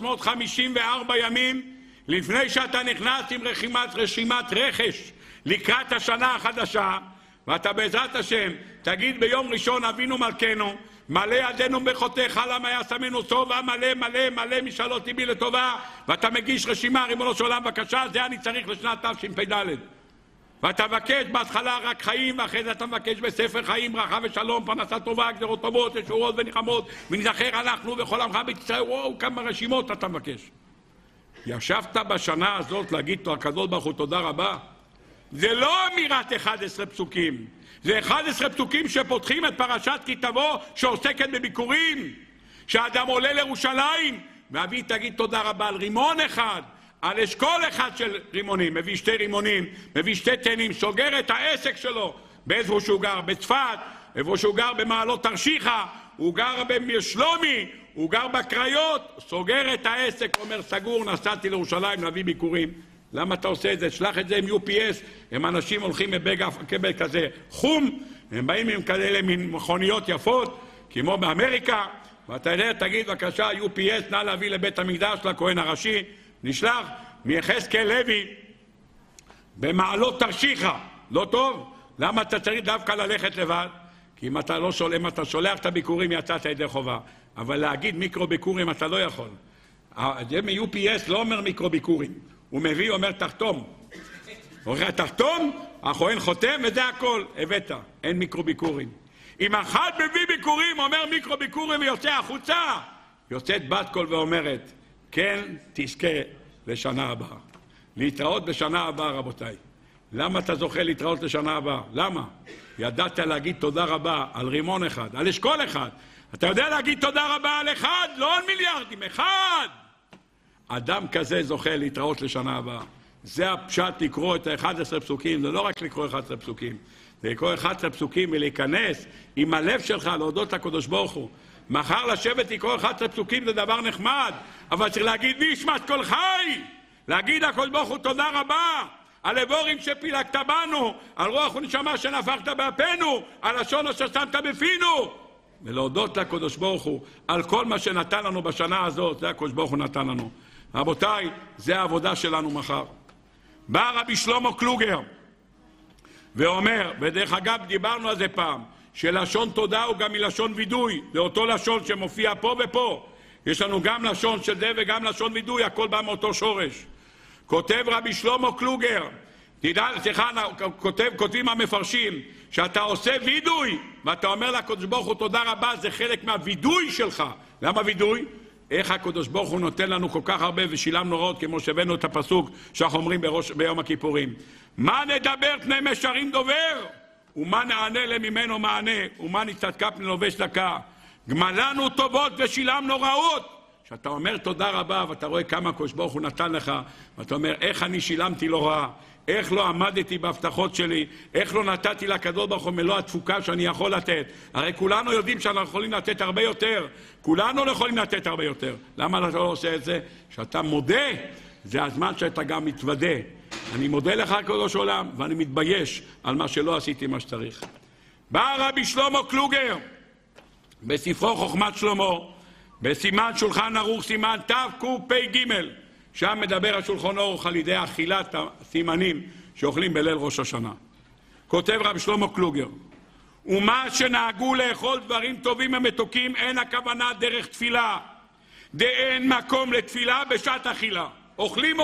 354 ימים, לפני שאתה נכנס עם רשימת רכש לקראת השנה החדשה, ואתה בעזרת השם תגיד ביום ראשון אבינו מלכנו, מלא ידינו בחוטאיך למה יעשמנו טובה, מלא מלא מלא משאלות ליבי לטובה, ואתה מגיש רשימה, ריבונו של עולם בבקשה, זה אני צריך לשנת תשפ"ד. ואתה מבקש בהתחלה רק חיים, ואחרי זה אתה מבקש בספר חיים, ברכה ושלום, פרנסה טובה, גזרות טובות, ישועות ונחמות, ונזכר אנחנו וכל עמך בית ישראל. וואו, כמה רשימות אתה מבקש. ישבת בשנה הזאת להגיד הקדוש ברוך הוא תודה רבה? זה לא אמירת 11 פסוקים, זה 11 פסוקים שפותחים את פרשת כי תבוא, שעוסקת בביקורים, שהאדם עולה לירושלים, ואבי תגיד תודה רבה על רימון אחד, על אשכול אחד של רימונים, מביא 2 רימונים, מביא 2 תנים, סוגר את העסק שלו, באיפה שהוא גר, בצפת, איפה שהוא גר במעלות תרשיחא, הוא גר בשלומי, הוא גר בקריות, סוגר את העסק, אומר סגור, נסעתי לירושלים להביא ביקורים. למה אתה עושה את זה? שלח את זה עם UPS, הם אנשים הולכים בקבל כזה חום, הם באים עם כאלה מין מכוניות יפות, כמו באמריקה, ואתה יודע, תגיד בבקשה, UPS, נא להביא לבית המקדש לכהן הראשי, נשלח מיחזקאל לוי במעלות תרשיחא. לא טוב? למה אתה צריך דווקא ללכת לבד? כי אם אתה שולח את הביקורים יצאת ידי חובה, אבל להגיד מיקרו ביקורים אתה לא יכול. זה מ-UPS לא אומר מיקרו ביקורים, הוא מביא, אומר תחתום. הוא אומר תחתום, הכהן חותם וזה הכל, הבאת, אין מיקרו ביקורים. אם אחד מביא ביקורים, אומר מיקרו ביקורים ויוצא החוצה, יוצאת בת קול ואומרת כן תזכה לשנה הבאה. להתראות בשנה הבאה, רבותיי. למה אתה זוכה להתראות לשנה הבאה? למה? ידעת להגיד תודה רבה על רימון אחד, על אשכול אחד. אתה יודע להגיד תודה רבה על אחד, לא על מיליארדים, אחד. אדם כזה זוכה להתראות לשנה הבאה. זה הפשט לקרוא את 11 פסוקים, זה לא רק לקרוא 11 פסוקים. זה לקרוא 11 פסוקים ולהיכנס עם הלב שלך להודות לקדוש ברוך הוא. מחר לשבת לקרוא 11 פסוקים זה דבר נחמד, אבל צריך להגיד נשמת כל חי, להגיד לקדוש ברוך הוא תודה רבה על אבורים שפילגת בנו, על רוח ונשמה שנפחת באפינו, על לשון אשר שמת בפינו, ולהודות לקדוש ברוך הוא על כל מה שנתן לנו בשנה הזאת. זה הקדוש ברוך הוא נתן לנו. רבותיי, זה העבודה שלנו מחר. בא רבי שלמה קלוגר ואומר, ודרך אגב דיברנו על זה פעם, שלשון תודה הוא גם מלשון וידוי, זה אותו לשון שמופיע פה ופה. יש לנו גם לשון של זה וגם לשון וידוי, הכל בא מאותו שורש. כותב רבי שלמה קלוגר, כותבים המפרשים, שאתה עושה וידוי ואתה אומר לקדוש ברוך הוא תודה רבה, זה חלק מהוידוי שלך. למה וידוי? איך הקדוש ברוך הוא נותן לנו כל כך הרבה ושילמנו רעות, כמו שהבאנו את הפסוק שאנחנו אומרים ביום הכיפורים. מה נדבר פני משרים דובר? ומה נענה לממנו מענה? ומה נצדקה פני לובש צדקה? גמלנו טובות ושילמנו רעות. שאתה אומר תודה רבה ואתה רואה כמה הקדוש ברוך הוא נתן לך, ואתה אומר איך אני שילמתי לו רע, איך לא עמדתי בהבטחות שלי, איך לא נתתי לקדוש ברוך הוא מלוא התפוקה שאני יכול לתת. הרי כולנו יודעים שאנחנו יכולים לתת הרבה יותר, כולנו לא יכולים לתת הרבה יותר. למה אתה לא עושה את זה? שאתה מודה, זה הזמן שאתה גם מתוודה. אני מודה לך קדוש עולם ואני מתבייש על מה שלא עשיתי מה שצריך. בא רבי שלמה קלוגר בספרו חוכמת שלמה, בסימן שולחן ערוך סימן תקפ"ג, שם מדבר השולחן ערוך על ידי אכילת הסימנים שאוכלים בליל ראש השנה. כותב רבי שלמה קלוגר, ומה שנהגו לאכול דברים טובים ומתוקים אין הכוונה דרך תפילה, דאין מקום לתפילה בשעת אכילה. אוכלים,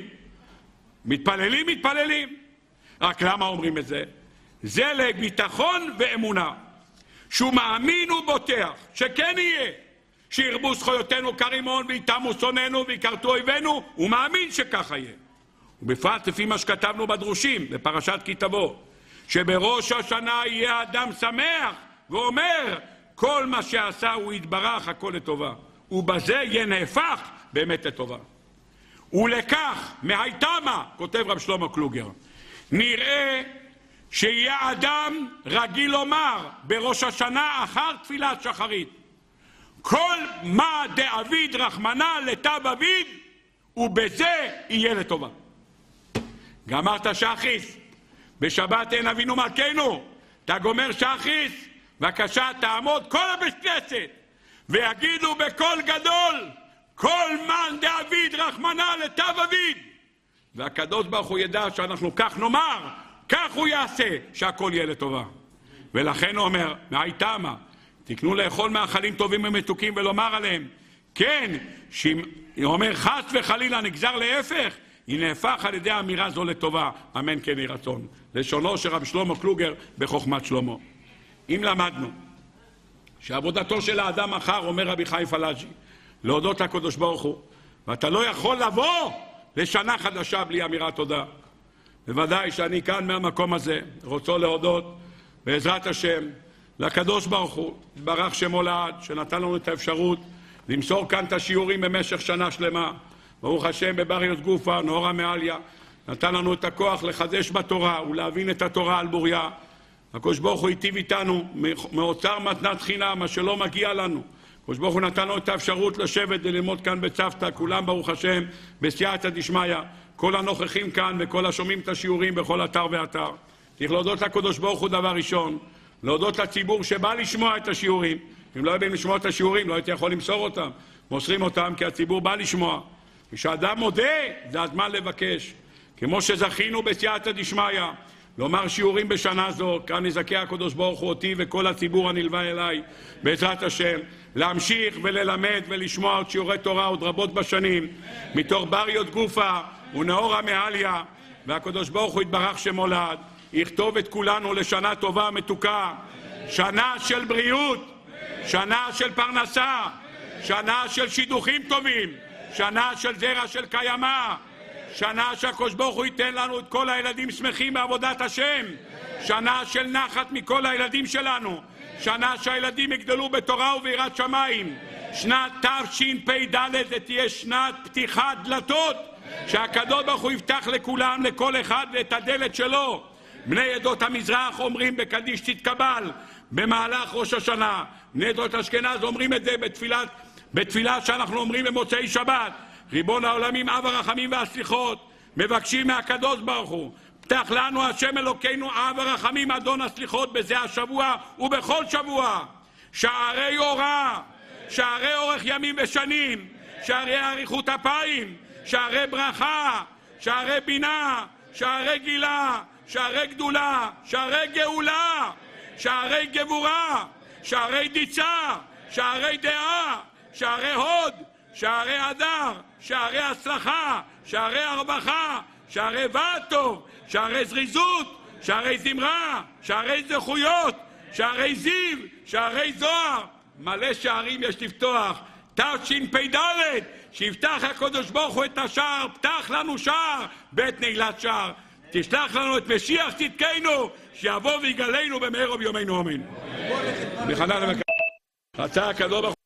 מתפללים. רק למה אומרים את זה? זה לביטחון ואמונה, שהוא מאמין ובוטח שכן יהיה, שירבו זכויותינו כרימון ויתמו שונאינו ויקרתו אויבינו, הוא מאמין שככה יהיה. ובפרט לפי מה שכתבנו בדרושים בפרשת כי תבוא, שבראש השנה יהיה אדם שמח ואומר כל מה שעשה הוא יתברך הכל לטובה, ובזה יהיה נהפך באמת לטובה. ולכך מהייתמה, כותב רב שלמה קלוגר, נראה שיהיה אדם רגיל לומר בראש השנה אחר תפילת שחרית כל מה דאביד רחמנא לטב אביד, ובזה יהיה לטובה. גמרת שחריס, בשבת אין אבינו מלכנו, אתה גומר שחריס, בבקשה תעמוד כל הבית כנסת ויגידו בקול גדול כל מן דאביד רחמנא לטב אביד, והקדוש ברוך הוא ידע שאנחנו כך נאמר, כך הוא יעשה שהכל יהיה לטובה. ולכן הוא אומר מהייתמה, תקנו לאכול מאכלים טובים ומתוקים ולומר עליהם כן, הוא אומר חס וחלילה נגזר להפך, היא נהפך על ידי האמירה זו לטובה, אמן כן יהי רצון. לשונו של רב שלמה קלוגר בחוכמת שלמה. אם למדנו שעבודתו של האדם מחר, אומר רבי חיים פלאג'י, להודות לקדוש ברוך הוא, ואתה לא יכול לבוא לשנה חדשה בלי אמירת תודה. בוודאי שאני כאן מהמקום הזה רוצה להודות בעזרת השם לקדוש ברוך הוא, יתברך שמו לעד, שנתן לנו את האפשרות למסור כאן את השיעורים במשך שנה שלמה. ברוך השם בבריות גופה, נאורה מעליה, נתן לנו את הכוח לחדש בתורה ולהבין את התורה על בוריה. הקדוש ברוך הוא היטיב איתנו מאוצר מתנת חינם, מה שלא מגיע לנו. הקדוש ברוך הוא נתן לנו את האפשרות לשבת וללמוד כאן בצוותא, כולם ברוך השם בסייעתא דשמיא, כל הנוכחים כאן וכל השומעים את השיעורים בכל אתר ואתר. צריך להודות לקדוש ברוך הוא דבר ראשון, להודות לציבור שבא לשמוע את השיעורים. אם לא יודעים לשמוע את השיעורים לא הייתי יכול למסור אותם, מוסרים אותם כי הציבור בא לשמוע. כשאדם מודה זה הזמן לבקש, כמו שזכינו בסייעתא דשמיא לומר שיעורים בשנה זו, כאן יזכה הקדוש ברוך הוא אותי וכל הציבור הנלווה אליי בעזרת השם להמשיך וללמד ולשמוע עוד שיעורי תורה עוד רבות בשנים מתוך בריות גופה ונאורה מעליה, והקדוש ברוך הוא יתברך שמו לעד יכתוב את כולנו לשנה טובה מתוקה, שנה של בריאות, שנה של פרנסה, שנה של שידוכים טובים, שנה של זרע של קיימה, שנה שהקדוש ברוך הוא ייתן לנו את כל הילדים שמחים בעבודת השם, שנה של נחת מכל הילדים שלנו, שנה שהילדים יגדלו בתורה וביראת שמיים. שנת תשפ"ד זה תהיה שנת פתיחת דלתות, שהקדוש ברוך הוא יפתח לכולם, לכל אחד את הדלת שלו. בני עדות המזרח אומרים בקדיש תתקבל במהלך ראש השנה, בני עדות אשכנז אומרים את זה בתפילה שאנחנו אומרים במוצאי שבת, ריבון העולמים אב הרחמים והסליחות, מבקשים מהקדוש ברוך הוא פתח לנו השם אלוקינו אב הרחמים אדון הסליחות בזה השבוע ובכל שבוע שערי אורה, שערי אורך ימים ושנים, שערי אריכות אפיים, שערי ברכה, שערי בינה, שערי גילה, שערי גדולה, שערי גאולה, שערי גבורה, שערי דיצה, שערי דעה, שערי הוד, שערי הדר, שערי הצלחה, שערי הרווחה, שערי ועד טוב, שערי זריזות, שערי זמרה, שערי זכויות, שערי זיו, שערי זוהר. מלא שערים יש לפתוח. תשפ"ד שיפתח הקדוש ברוך הוא את השער, פתח לנו שער בית נעילת שער, תשלח לנו את משיח צדקנו שיבוא ויגלנו במהרה בימינו אמן. רצה הקדוש ברוך